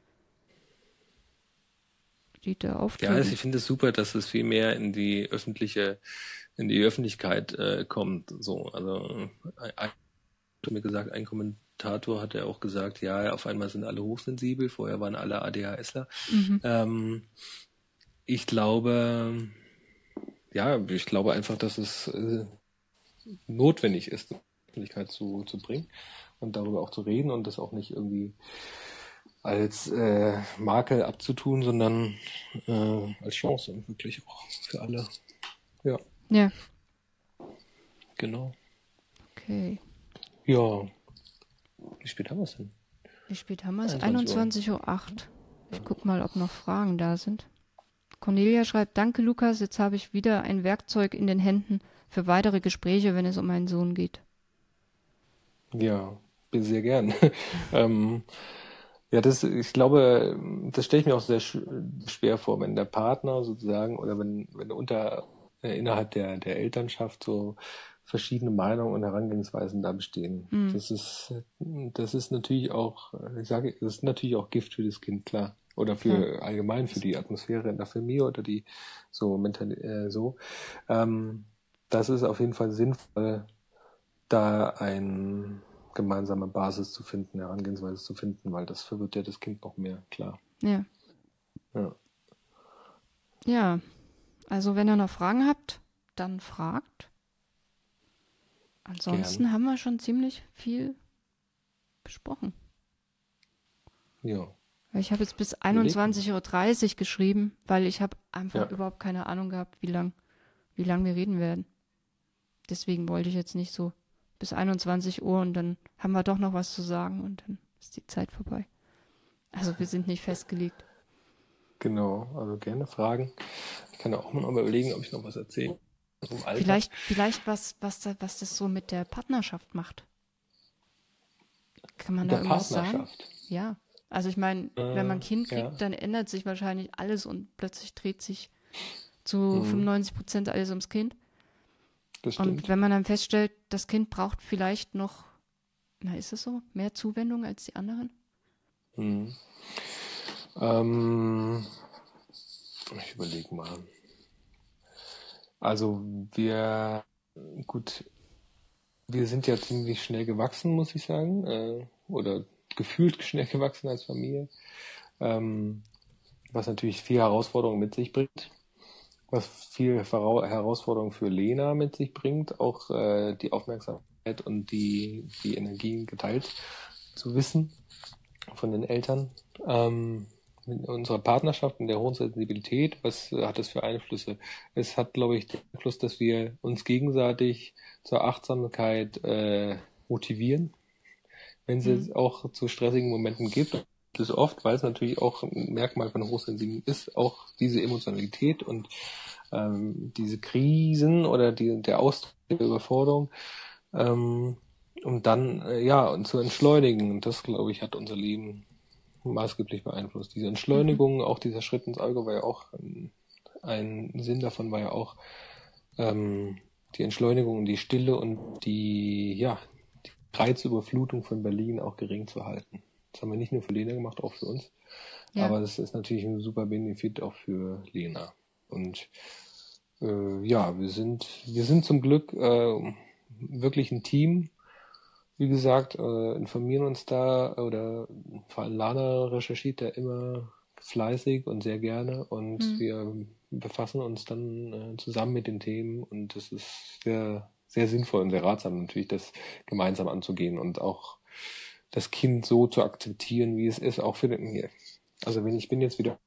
die da Ja, auftreten. ich finde es super, dass es viel mehr in die Öffentlichkeit kommt. So, also hat mir gesagt, ein Kommentator hat ja auch gesagt, ja, auf einmal sind alle hochsensibel, vorher waren alle ADHSler. Mhm. Ich glaube, ich glaube einfach, dass es notwendig ist, die Öffentlichkeit zu bringen und darüber auch zu reden und das auch nicht irgendwie als Makel abzutun, sondern als Chance und wirklich auch für alle. Ja, Ja, genau. okay. Ja, wie spät haben wir es denn? Wie spät haben wir es? 21 Uhr. 21:08 Uhr. Ich guck mal, ob noch Fragen da sind. Cornelia schreibt, danke Lukas, jetzt habe ich wieder ein Werkzeug in den Händen für weitere Gespräche, wenn es um meinen Sohn geht. Ja, bin sehr gern. ähm, ja, ich glaube, das stelle ich mir auch sehr schwer vor, wenn der Partner sozusagen oder wenn innerhalb der Elternschaft so verschiedene Meinungen und Herangehensweisen da bestehen. Hm. Das ist natürlich auch, das ist natürlich auch Gift für das Kind, klar. Oder Klar. für allgemein für die Atmosphäre in der Familie oder die so mental so. Das ist auf jeden Fall sinnvoll, da eine gemeinsame Basis zu finden, Herangehensweise zu finden, weil das verwirrt ja das Kind noch mehr, klar. Ja. Ja. Ja, also wenn ihr noch Fragen habt, dann fragt. Ansonsten Gern. haben wir schon ziemlich viel besprochen. Ja. Ich habe jetzt bis Überleg mal. 21:30 Uhr geschrieben, weil ich habe einfach Ja. überhaupt keine Ahnung gehabt, wie lang wir reden werden. Deswegen wollte ich jetzt nicht so bis 21 Uhr und dann haben wir doch noch was zu sagen und dann ist die Zeit vorbei. Also wir sind nicht festgelegt. Genau, also gerne Fragen. Ich kann ja auch mal überlegen, ob ich noch was erzähle vom Alter. Vielleicht was das so mit der Partnerschaft macht. Kann man Mit da der irgendwas sagen? Partnerschaft. Ja. Also ich meine, wenn man ein Kind Ja, kriegt, dann ändert sich wahrscheinlich alles und plötzlich dreht sich zu mhm, 95% alles ums Kind. das Und stimmt. wenn man dann feststellt, das Kind braucht vielleicht noch, na ist es so, mehr Zuwendung als die anderen? Mhm. Ähm, ich überlege mal. Also gut, wir sind ja ziemlich schnell gewachsen, muss ich sagen, oder gefühlt schnell gewachsen als Familie, was natürlich viel Herausforderungen mit sich bringt. Was viel Herausforderung für Lena mit sich bringt, auch die Aufmerksamkeit und die Energien geteilt zu wissen von den Eltern. In unserer Partnerschaft und der hohen Sensibilität, was hat das für Einflüsse? Es hat, glaube ich, den Einfluss, dass wir uns gegenseitig zur Achtsamkeit motivieren, wenn Hm. es auch zu stressigen Momenten gibt. Das ist oft, weil es natürlich auch ein Merkmal von Hochsensiblen ist, auch diese Emotionalität und diese Krisen oder der Ausdruck der Überforderung, um dann und zu entschleunigen. Und das, glaube ich, hat unser Leben maßgeblich beeinflusst. Diese Mhm. Entschleunigung, auch dieser Schritt ins Auge war ja auch ein Sinn davon war ja auch die Entschleunigung und die Stille und die Reizüberflutung von Berlin auch gering zu halten. Das haben wir nicht nur für Lena gemacht, auch für uns. Ja, Aber das ist natürlich ein super Benefit auch für Lena. Und wir sind zum Glück wirklich ein Team. Wie gesagt, informieren uns da oder vor allem Lana recherchiert da immer fleißig und sehr gerne und hm. wir befassen uns dann zusammen mit den Themen und das ist sehr, sehr sinnvoll und sehr ratsam natürlich, das gemeinsam anzugehen und auch das Kind so zu akzeptieren, wie es ist, auch für den hier. Also ich bin jetzt wieder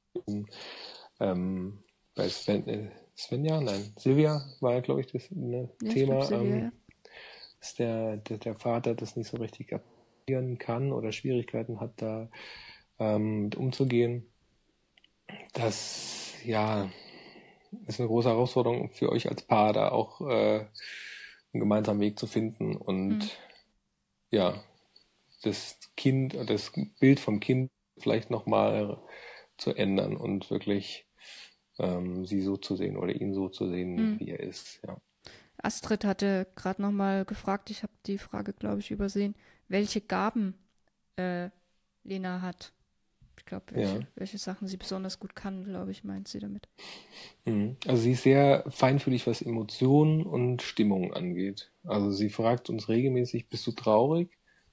bei Svenja, nein, Silvia war ja, glaube ich, das Ja, ich glaube Thema, Silvia, ja. dass der Vater das nicht so richtig akzeptieren kann oder Schwierigkeiten hat, da mit umzugehen. Das, ja, ist eine große Herausforderung für euch als Paar, da auch einen gemeinsamen Weg zu finden und ja, das Bild vom Kind vielleicht nochmal zu ändern und wirklich sie so zu sehen oder ihn so zu sehen, wie er ist. Ja. Astrid hatte gerade nochmal gefragt, ich habe die Frage, glaube ich, übersehen, welche Gaben Lena hat. Ich glaube, Ja. welche Sachen sie besonders gut kann, glaube ich, meint sie damit. Also sie ist sehr feinfühlig, was Emotionen und Stimmung angeht. Also sie fragt uns regelmäßig, bist du traurig?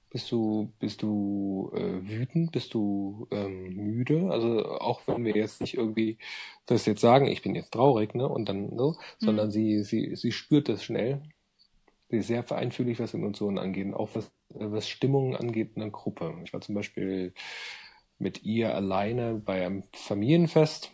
Bist du wütend? Bist du müde? Also auch wenn wir jetzt nicht irgendwie das jetzt sagen, ich bin jetzt traurig, ne? Und dann so, sondern sie spürt das schnell. Sie ist sehr feinfühlig, was Emotionen angeht, und auch was Stimmungen angeht in der Gruppe. Ich war zum Beispiel mit ihr alleine bei einem Familienfest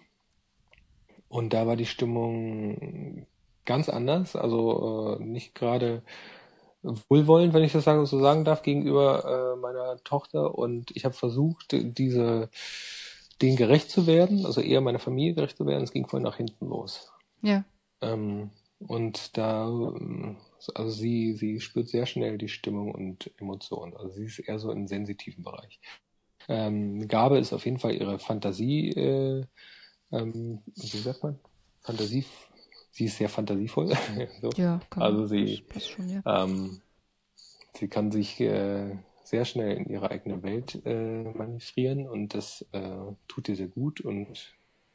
und da war die Stimmung ganz anders, also nicht gerade wohlwollend, wenn ich das so sagen darf, gegenüber meiner Tochter. Und ich habe versucht, denen gerecht zu werden, also eher meiner Familie gerecht zu werden. Es ging voll nach hinten los. Ja. Und also sie spürt sehr schnell die Stimmung und Emotionen. Also sie ist eher so im sensitiven Bereich. Gabe ist auf jeden Fall ihre Fantasie, wie sagt man? Sie ist sehr fantasievoll. So. Ja, kann Also das passt schon, ja. sie kann sich sehr schnell in ihre eigene Welt manövrieren und das tut ihr sehr gut und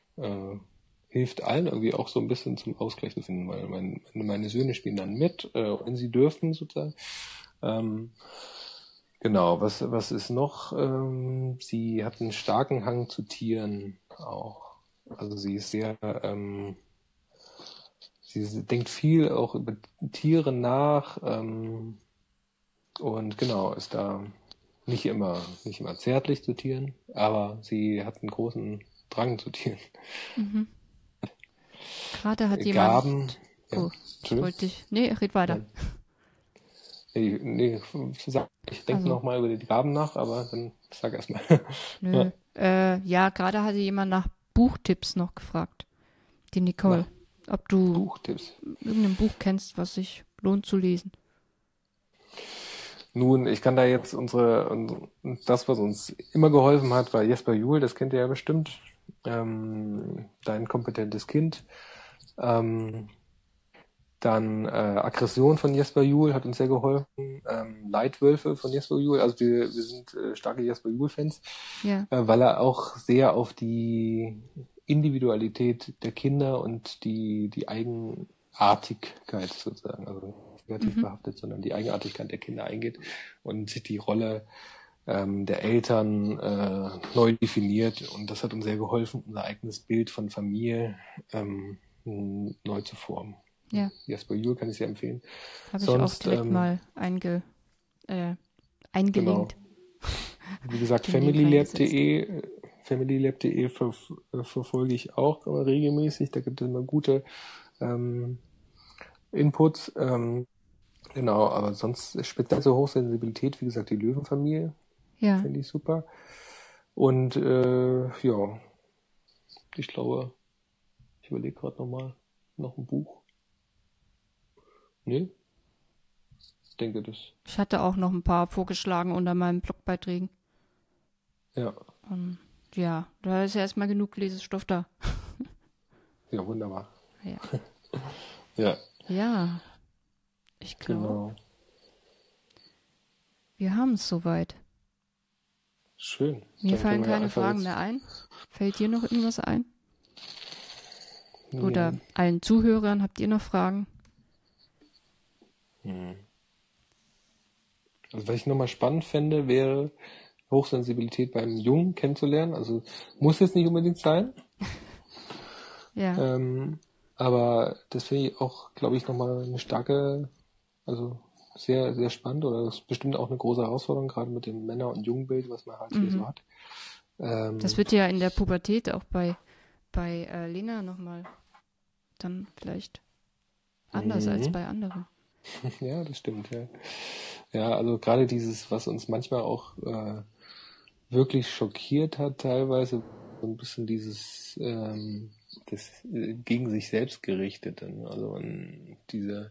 hilft allen irgendwie auch so ein bisschen zum Ausgleich zu finden, weil meine Söhne spielen dann mit, wenn sie dürfen sozusagen. Genau, was ist noch? Sie hat einen starken Hang zu Tieren auch. Also sie ist sehr, sie denkt viel auch über Tiere nach und genau, ist da nicht immer zärtlich zu Tieren, aber sie hat einen großen Drang zu Tieren. Gerade hat Gaben, jemand. ja, Oh, ich Entschuldigung. wollte dich. Nee, red weiter. Nein. Ich denke Also, noch mal über die Gaben nach, aber dann sag erst mal. nö. Ja, gerade hatte jemand nach Buchtipps noch gefragt. Die Nicole. Nach Ob du Buchtipps. irgendein Buch kennst, was sich lohnt zu lesen. Nun, ich kann da jetzt das, was uns immer geholfen hat, war Jesper Juhl, das kennt ihr ja bestimmt. Dein kompetentes Kind. Dann Aggression von Jesper Juhl hat uns sehr geholfen. Leitwölfe von Jesper Juhl. Also wir sind starke Jesper Juhl-Fans, Ja. weil er auch sehr auf die Individualität der Kinder und die Eigenartigkeit sozusagen, also nicht negativ behaftet, sondern die Eigenartigkeit der Kinder eingeht und die Rolle der Eltern neu definiert. Und das hat uns sehr geholfen, unser eigenes Bild von Familie neu zu formen. Ja. Jesper Juhl kann ich sehr empfehlen. Habe ich auch direkt mal eingelinkt. Genau. Wie gesagt, Den Link familylab.de verfolge ich auch regelmäßig. Da gibt es immer gute Inputs. Genau, aber sonst speziell zur Hochsensibilität, wie gesagt, die Löwenfamilie Ja. finde ich super. Und ja, ich glaube, ich überlege gerade noch ein Buch. Nee? Ich denke das. Ich hatte auch noch ein paar vorgeschlagen unter meinen Blogbeiträgen. Ja. Ja, da ist ja erstmal genug Lesestoff da. Ja, wunderbar. Ja. Ja. Ja. Ich glaube, Genau. wir haben es soweit. Schön. Mir Dann fallen können wir keine einfach Fragen jetzt- mehr ein. Fällt dir noch irgendwas ein? Ja. Oder allen Zuhörern, habt ihr noch Fragen? Also was ich nochmal spannend fände, wäre Hochsensibilität beim Jungen kennenzulernen. Also muss jetzt nicht unbedingt sein, Ja. aber das finde ich auch, glaube ich, nochmal eine starke Also sehr, sehr spannend, oder das ist bestimmt auch eine große Herausforderung, gerade mit dem Männer- und Jungenbild, was man halt hier so hat. Das wird ja in der Pubertät auch bei Lena nochmal dann vielleicht anders als bei anderen. Ja, das stimmt, ja. Ja, also gerade dieses, was uns manchmal auch wirklich schockiert hat, teilweise so ein bisschen dieses das gegen sich selbst gerichtete, ne? Also diese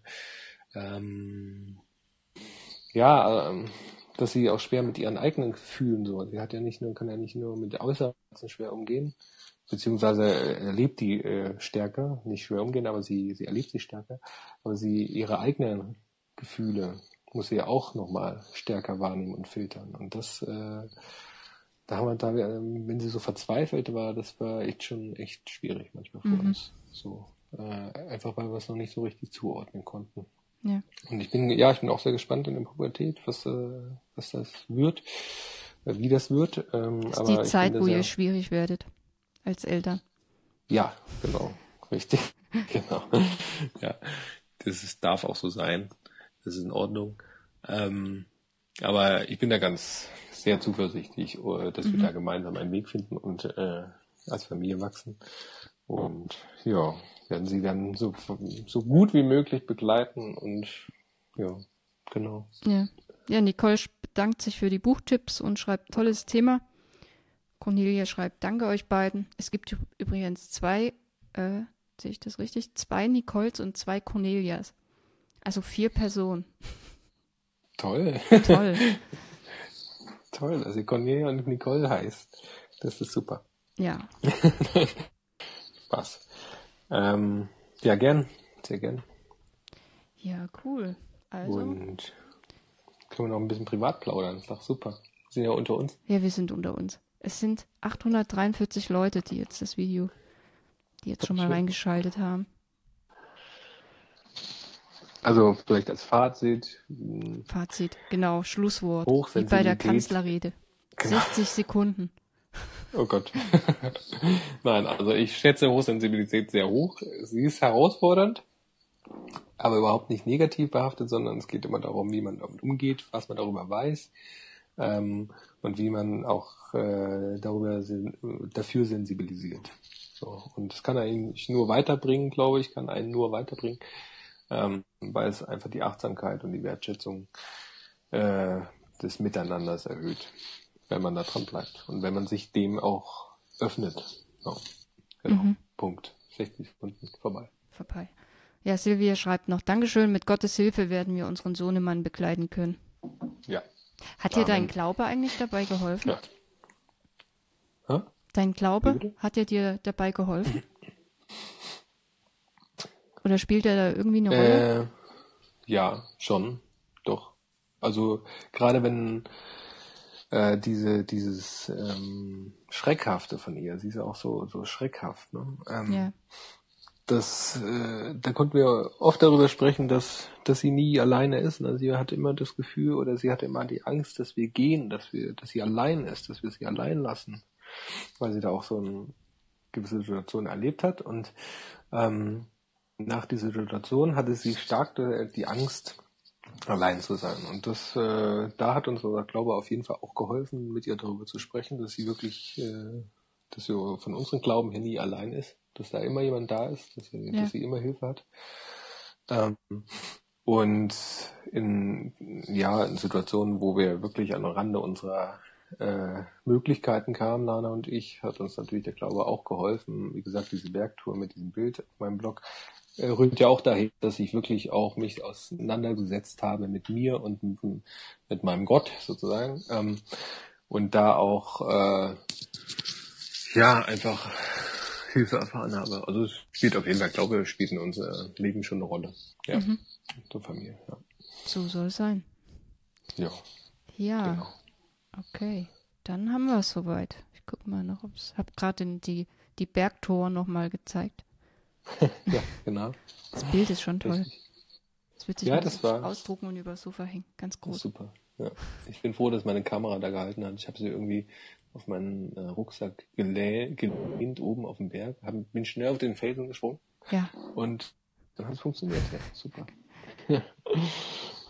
ja, dass sie auch schwer mit ihren eigenen Gefühlen so. Sie hat ja nicht nur, kann ja nicht nur mit Äußersten schwer umgehen, beziehungsweise erlebt die stärker, nicht schwer umgehen, aber sie erlebt sie stärker, aber sie ihre eigenen Gefühle muss sie ja auch nochmal stärker wahrnehmen und filtern. Und das, da haben wir da, wenn sie so verzweifelt war, das war echt schwierig manchmal für uns. So, einfach weil wir es noch nicht so richtig zuordnen konnten. Ja. Und ich bin auch sehr gespannt in der Pubertät, was das wird, wie das wird. Das ist Aber die ich Zeit, finde wo das ihr schwierig werdet als Eltern. ja, genau, richtig, genau. Ja, darf auch so sein. Das ist in Ordnung. Aber ich bin da ganz sehr zuversichtlich, dass wir da gemeinsam einen Weg finden und als Familie wachsen. Und ja, werden sie dann so gut wie möglich begleiten und ja, genau. Ja. Ja, Nicole bedankt sich für die Buchtipps und schreibt tolles Thema. Cornelia schreibt, danke euch beiden. Es gibt übrigens zwei, sehe ich das richtig? 2 Nicoles und 2 Cornelias. Also 4 Personen. Toll. Toll. Toll, dass ihr Cornelia und Nicole heißt. Das ist super. Ja. Spaß. Ja, gern. Sehr gern. Ja, cool. Also. Und können wir noch ein bisschen privat plaudern. Ist doch super. Wir sind ja unter uns. Ja, wir sind unter uns. Es sind 843 Leute, die jetzt schon mal reingeschaltet haben. Also vielleicht als Fazit. Fazit, genau, Schlusswort. Wie Hochsensibilität. bei der Kanzlerrede. Genau. 60 Sekunden. Oh Gott. Nein, also ich schätze Hochsensibilität sehr hoch. Sie ist herausfordernd, aber überhaupt nicht negativ behaftet, sondern es geht immer darum, wie man damit umgeht, was man darüber weiß und wie man auch dafür sensibilisiert. So. Und das kann eigentlich nur weiterbringen, glaube ich, weil es einfach die Achtsamkeit und die Wertschätzung des Miteinanders erhöht, wenn man da dran bleibt und wenn man sich dem auch öffnet. So. Genau. Punkt. 60 Sekunden vorbei. Ja, Silvia schreibt noch, Dankeschön, mit Gottes Hilfe werden wir unseren Sohnemann begleiten können. Ja. Hat dir dein Glaube eigentlich dabei geholfen? Ja. Hä? Dein Glaube, hat er dir dabei geholfen? Oder spielt er da irgendwie eine Rolle? Ja, schon. Doch. Also gerade wenn dieses Schreckhafte von ihr, sie ist ja auch so schreckhaft, ne? Ja. Da konnten wir oft darüber sprechen, dass sie nie alleine ist. Ne? Sie hat immer das Gefühl oder sie hatte immer die Angst, dass wir gehen, dass sie allein ist, dass wir sie allein lassen, weil sie da auch so eine gewisse Situation erlebt hat. Und nach dieser Situation hatte sie stark die Angst, allein zu sein. Und da hat uns unser Glaube auf jeden Fall auch geholfen, mit ihr darüber zu sprechen, dass sie wirklich, dass sie von unserem Glauben her nie allein ist, dass da immer jemand da ist, dass sie immer Hilfe hat. Und in Situationen, wo wir wirklich an den Rande unserer Möglichkeiten kamen, Lana und ich, hat uns natürlich der Glaube auch geholfen. Wie gesagt, diese Bergtour mit diesem Bild auf meinem Blog rührt ja auch daher, dass ich wirklich auch mich auseinandergesetzt habe mit mir und mit meinem Gott sozusagen. Und da auch einfach Hilfe erfahren habe. Also es spielt auf jeden Fall, Glaube spielt in unser Leben schon eine Rolle. Ja, zur Familie. Ja. So soll es sein. Ja. Ja, genau. Okay. Dann haben wir es soweit. Ich gucke mal noch, ich habe gerade die Bergtour nochmal gezeigt. Ja, genau. Das Bild ist schon toll. Richtig. Das wird sich ausdrucken und übers Sofa hängen. Ganz groß. Super. Ja. Ich bin froh, dass meine Kamera da gehalten hat. Ich habe sie irgendwie auf meinen Rucksack gelehnt, oben auf dem Berg. Bin schnell auf den Felsen gesprungen. Ja. Und dann hat es funktioniert. Ja, super.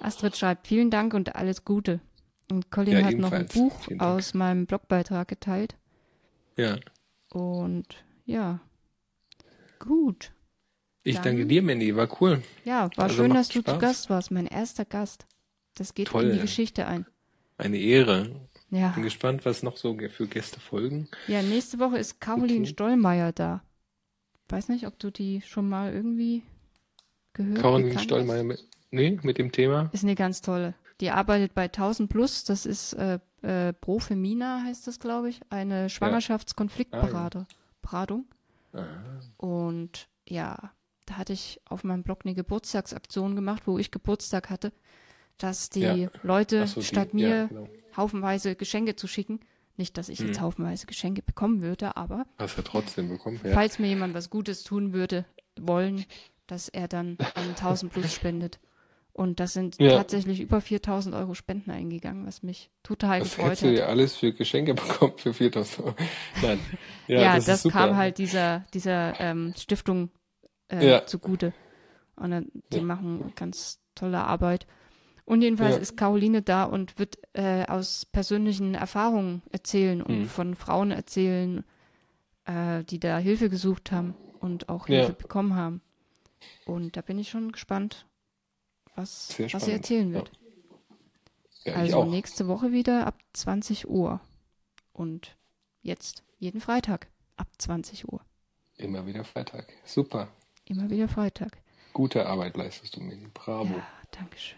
Astrid schreibt, vielen Dank und alles Gute. Und Colin Ja, hat noch ein ebenfalls. Buch Vielen Dank. aus meinem Blogbeitrag geteilt. Ja, Und ja, gut. ich Dann- danke dir, Mandy. War cool. Ja, war Also schön, macht dass du zu Spaß. Gast warst. Mein erster Gast. Das geht Toll. in die Geschichte ein. Eine Ehre. Ja. Bin gespannt, was noch so für Gäste folgen. Ja, nächste Woche ist Caroline Okay. Stollmeier da. Weiß nicht, ob du die schon mal irgendwie gehört, Caroline gekannt Stollmeier mit dem Thema. hast. Ist eine ganz tolle. Die arbeitet bei 1000 Plus. Das ist Pro Femina, heißt das, glaube ich. Eine Schwangerschaftskonfliktberatung. Ah, Und ja, da hatte ich auf meinem Blog eine Geburtstagsaktion gemacht, wo ich Geburtstag hatte, dass die Ja. Leute ach so, statt ja, mir genau. haufenweise Geschenke zu schicken, nicht, dass ich jetzt haufenweise Geschenke bekommen würde, aber Hast du trotzdem bekommen. Ja. falls mir jemand was Gutes tun würde, wollen, dass er dann an 1000 Plus spendet. Und das sind Ja. tatsächlich über 4.000 Euro Spenden eingegangen, was mich total Was gefreut hättest du hat. dir alles für Geschenke bekommen für 4.000 Euro? Nein. Ja, Ja, das das ist super. kam halt dieser Stiftung Ja. zugute. Und die machen ganz tolle Arbeit. Und jedenfalls Ja. ist Caroline da und wird aus persönlichen Erfahrungen erzählen und Mhm. von Frauen erzählen, die da Hilfe gesucht haben und auch Ja. Hilfe bekommen haben. Und da bin ich schon gespannt, was Sehr sie spannend. erzählen wird. Ja, ich Also auch. nächste Woche wieder ab 20 Uhr. Und jetzt jeden Freitag ab 20 Uhr. Immer wieder Freitag. Super. Immer wieder Freitag. Gute Arbeit leistest du, Mandy. Bravo. Ja, danke schön.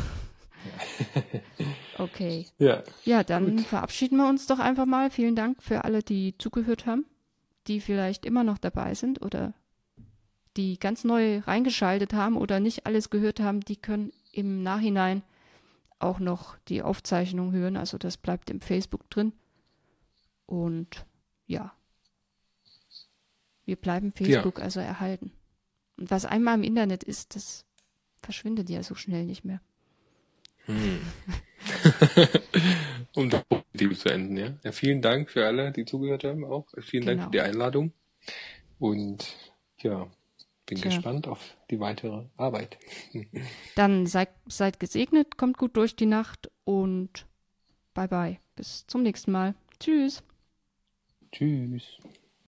Okay. Ja. Ja, dann verabschieden wir uns doch einfach mal. Vielen Dank für alle, die zugehört haben, die vielleicht immer noch dabei sind oder die ganz neu reingeschaltet haben oder nicht alles gehört haben. Die können im Nachhinein auch noch die Aufzeichnung hören. Also das bleibt im Facebook drin. Und ja, wir bleiben Facebook also erhalten. Und was einmal im Internet ist, das verschwindet ja so schnell nicht mehr. Um das positiv zu enden, ja. Ja. Vielen Dank für alle, die zugehört haben auch. Vielen Dank Genau. für die Einladung. Und ja, bin Tja. gespannt auf die weitere Arbeit. Dann seid gesegnet, kommt gut durch die Nacht und bye bye. Bis zum nächsten Mal. Tschüss. Tschüss.